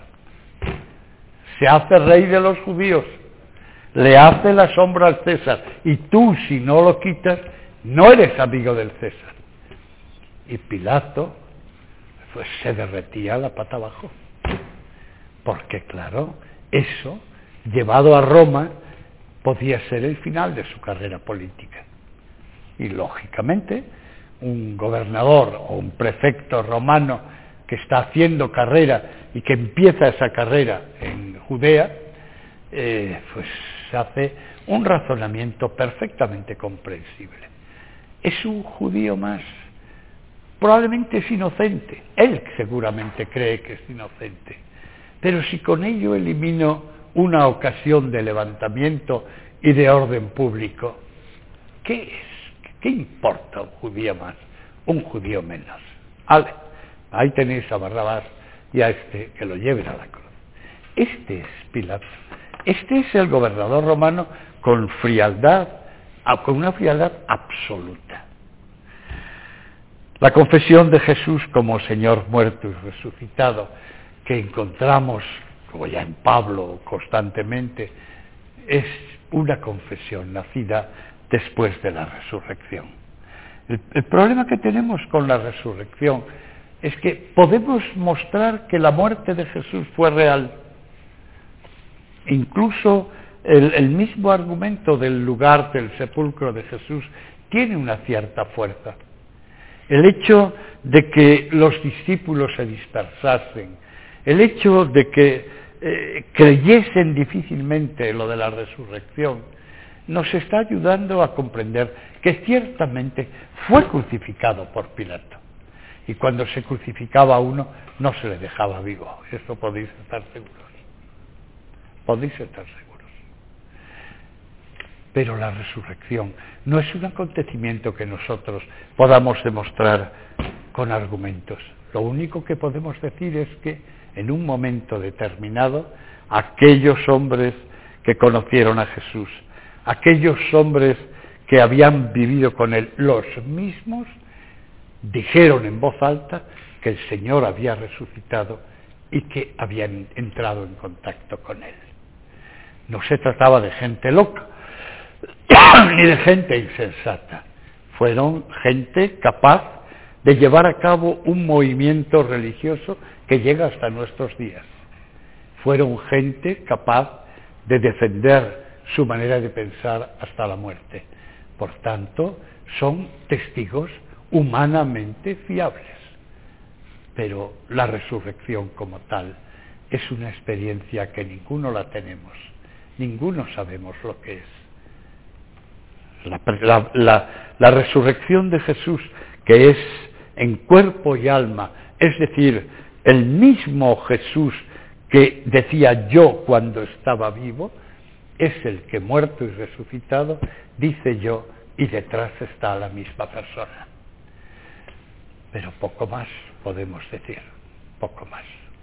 se hace rey de los judíos, le hace la sombra al César, y tú, si no lo quitas, no eres amigo del César. Y Pilato, pues se derretía la pata abajo, porque claro, eso, llevado a Roma, podía ser el final de su carrera política. Y lógicamente, un gobernador o un prefecto romano que está haciendo carrera y que empieza esa carrera en Judea, pues hace un razonamiento perfectamente comprensible. Es un judío más, probablemente es inocente, él seguramente cree que es inocente, pero si con ello elimino una ocasión de levantamiento y de orden público, ¿qué es? ¿Qué importa un judío más? Un judío menos. Ale, ahí tenéis a Barrabás y a este que lo lleven a la cruz. Este es Pilato. Este es el gobernador romano con una frialdad absoluta. La confesión de Jesús como Señor muerto y resucitado, que encontramos, como ya en Pablo constantemente, es una confesión nacida después de la resurrección. El problema que tenemos con la resurrección es que podemos mostrar que la muerte de Jesús fue real. Incluso el mismo argumento del lugar del sepulcro de Jesús tiene una cierta fuerza. El hecho de que los discípulos se dispersasen, el hecho de que creyesen difícilmente lo de la resurrección, nos está ayudando a comprender que ciertamente fue crucificado por Pilato. Y cuando se crucificaba a uno, no se le dejaba vivo. Eso podéis estar seguros. Podéis estar seguros. Pero la resurrección no es un acontecimiento que nosotros podamos demostrar con argumentos. Lo único que podemos decir es que en un momento determinado, aquellos hombres que conocieron a Jesús, aquellos hombres que habían vivido con él, los mismos, dijeron en voz alta que el Señor había resucitado y que habían entrado en contacto con él. No se trataba de gente loca, ni de gente insensata. Fueron gente capaz de llevar a cabo un movimiento religioso que llega hasta nuestros días. Fueron gente capaz de defender su manera de pensar hasta la muerte. Por tanto, son testigos humanamente fiables. Pero la resurrección como tal es una experiencia que ninguno la tenemos, ninguno sabemos lo que es. La resurrección de Jesús, que es en cuerpo y alma, es decir, el mismo Jesús que decía yo cuando estaba vivo, es el que muerto y resucitado dice yo, y detrás está la misma persona. Pero poco más podemos decir, poco más.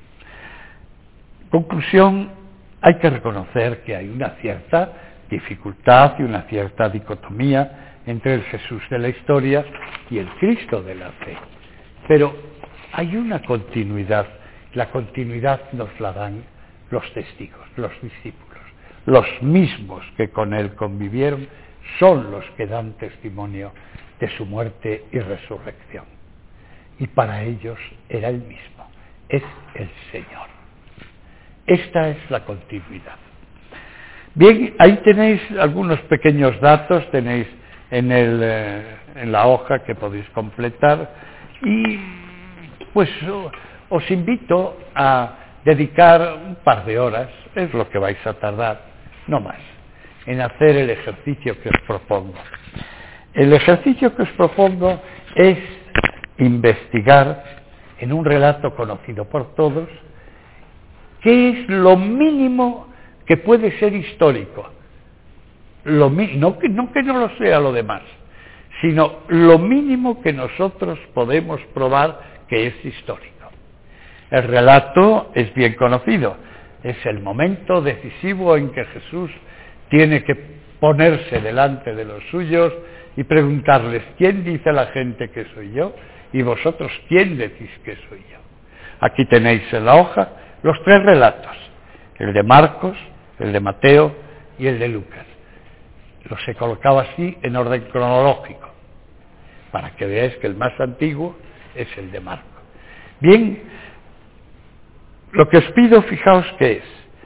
Conclusión, hay que reconocer que hay una cierta dificultad y una cierta dicotomía entre el Jesús de la historia y el Cristo de la fe. Pero hay una continuidad, la continuidad nos la dan los testigos, los discípulos, los mismos que con él convivieron, son los que dan testimonio de su muerte y resurrección. Y para ellos era el mismo, es el Señor. Esta es la continuidad. Bien, ahí tenéis algunos pequeños datos, tenéis en la hoja que podéis completar, y pues os invito a dedicar un par de horas, es lo que vais a tardar, no más, en hacer el ejercicio que os propongo. El ejercicio que os propongo es investigar en un relato conocido por todos qué es lo mínimo que puede ser histórico. No que no lo sea lo demás, sino lo mínimo que nosotros podemos probar que es histórico. El relato es bien conocido, es el momento decisivo en que Jesús tiene que ponerse delante de los suyos y preguntarles, ¿quién dice la gente que soy yo? Y vosotros, ¿quién decís que soy yo? Aquí tenéis en la hoja los tres relatos, el de Marcos, el de Mateo y el de Lucas. Los he colocado así en orden cronológico, para que veáis que el más antiguo es el de Marcos. Bien, lo que os pido, fijaos que es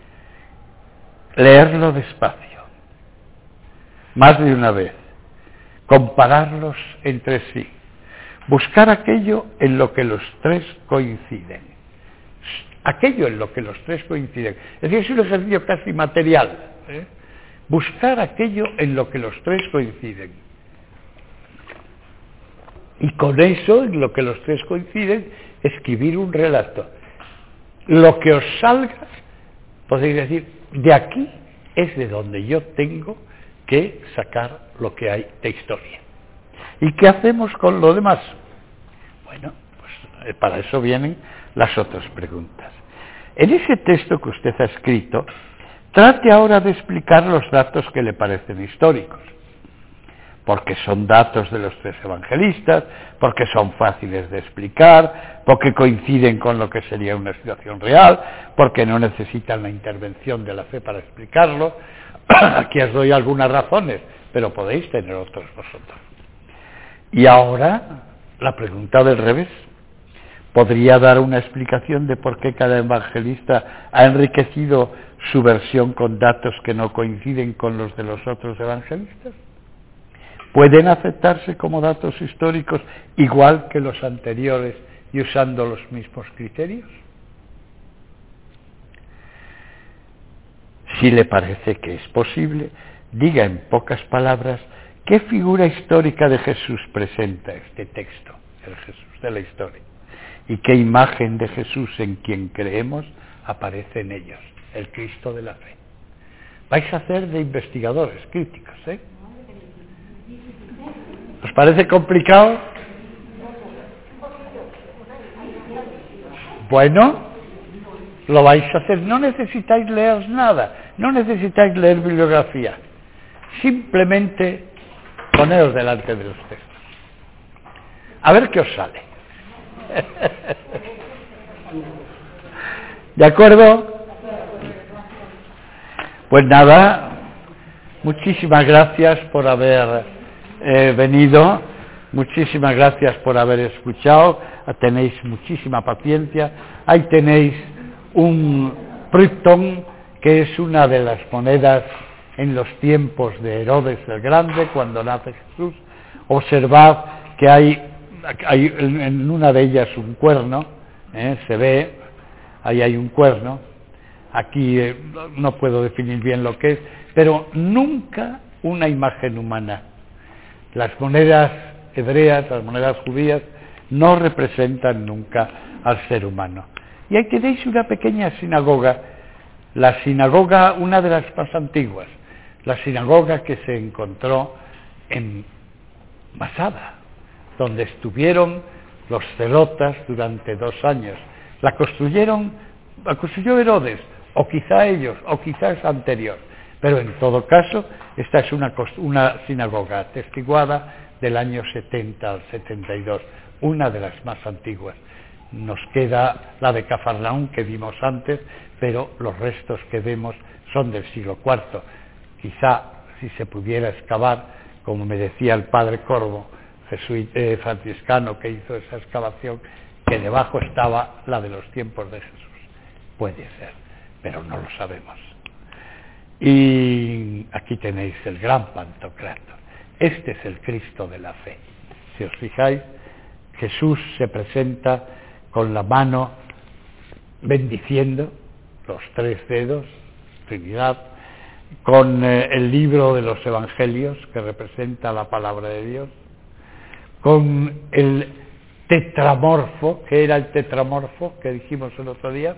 leerlo despacio, más de una vez, compararlos entre sí, buscar aquello en lo que los tres coinciden. Aquello en lo que los tres coinciden. Es decir, es un ejercicio casi material. Buscar aquello en lo que los tres coinciden. Y con eso, en lo que los tres coinciden, escribir un relato. Lo que os salga, podéis decir, de aquí es de donde yo tengo que sacar lo que hay de historia. ¿Y qué hacemos con lo demás? Bueno, pues para eso vienen las otras preguntas. En ese texto que usted ha escrito, trate ahora de explicar los datos que le parecen históricos, porque son datos de los tres evangelistas, porque son fáciles de explicar, porque coinciden con lo que sería una situación real, porque no necesitan la intervención de la fe para explicarlo. Aquí os doy algunas razones, pero podéis tener otros vosotros. Y ahora, la pregunta del revés. ¿Podría dar una explicación de por qué cada evangelista ha enriquecido su versión con datos que no coinciden con los de los otros evangelistas? ¿Pueden aceptarse como datos históricos igual que los anteriores y usando los mismos criterios? Si le parece que es posible, diga en pocas palabras qué figura histórica de Jesús presenta este texto, el Jesús de la historia, y qué imagen de Jesús en quien creemos aparece en ellos, el Cristo de la fe. Vais a hacer de investigadores críticos, ¿eh? ¿Os parece complicado? Bueno, lo vais a hacer. No necesitáis leer nada, no necesitáis leer bibliografía. Simplemente poneros delante de los textos. A ver qué os sale. ¿De acuerdo? Pues nada, muchísimas gracias por haber venido, muchísimas gracias por haber escuchado, tenéis muchísima paciencia. Ahí tenéis un Prypton, que es una de las monedas en los tiempos de Herodes el Grande, cuando nace Jesús. Observad que hay en una de ellas un cuerno, se ve, ahí hay un cuerno, aquí no puedo definir bien lo que es, pero nunca una imagen humana. Las monedas hebreas, las monedas judías, no representan nunca al ser humano. Y ahí tenéis una pequeña sinagoga, la sinagoga, una de las más antiguas, la sinagoga que se encontró en Masada, donde estuvieron los celotas durante 2 años. La construyó Herodes, o quizá ellos, o quizá es anterior. Pero en todo caso, esta es una sinagoga atestiguada del año 70 al 72, una de las más antiguas. Nos queda la de Cafarnaúm que vimos antes, pero los restos que vemos son del siglo IV. Quizá, si se pudiera excavar, como me decía el padre Corvo, franciscano que hizo esa excavación, que debajo estaba la de los tiempos de Jesús. Puede ser, pero no lo sabemos. Y aquí tenéis el gran Pantocrátor. Este es el Cristo de la fe. Si os fijáis, Jesús se presenta con la mano bendiciendo, los 3 dedos, Trinidad, con el libro de los Evangelios, que representa la palabra de Dios, con el tetramorfo, que era el tetramorfo que dijimos el otro día,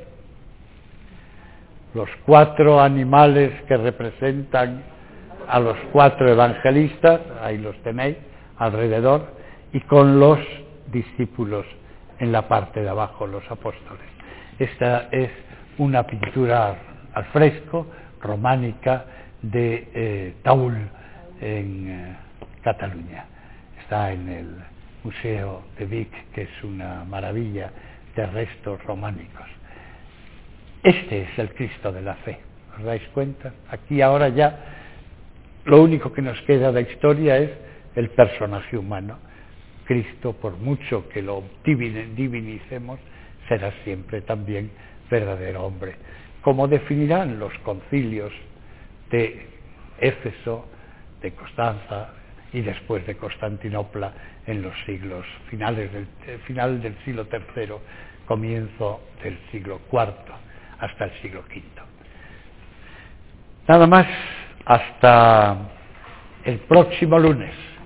los 4 animales que representan a los 4 evangelistas, ahí los tenéis alrededor, y con los discípulos en la parte de abajo, los apóstoles. Esta es una pintura al fresco románica de Taul, en Cataluña. Está en el Museo de Vic, que es una maravilla de restos románicos. Este es el Cristo de la fe, ¿os dais cuenta? Aquí ahora ya lo único que nos queda de historia es el personaje humano. Cristo, por mucho que lo divinicemos, será siempre también verdadero hombre, como definirán los concilios de Éfeso, de Constanza y después de Constantinopla en los siglos final del siglo III, comienzo del siglo IV, hasta el siglo V. Nada más, hasta el próximo lunes.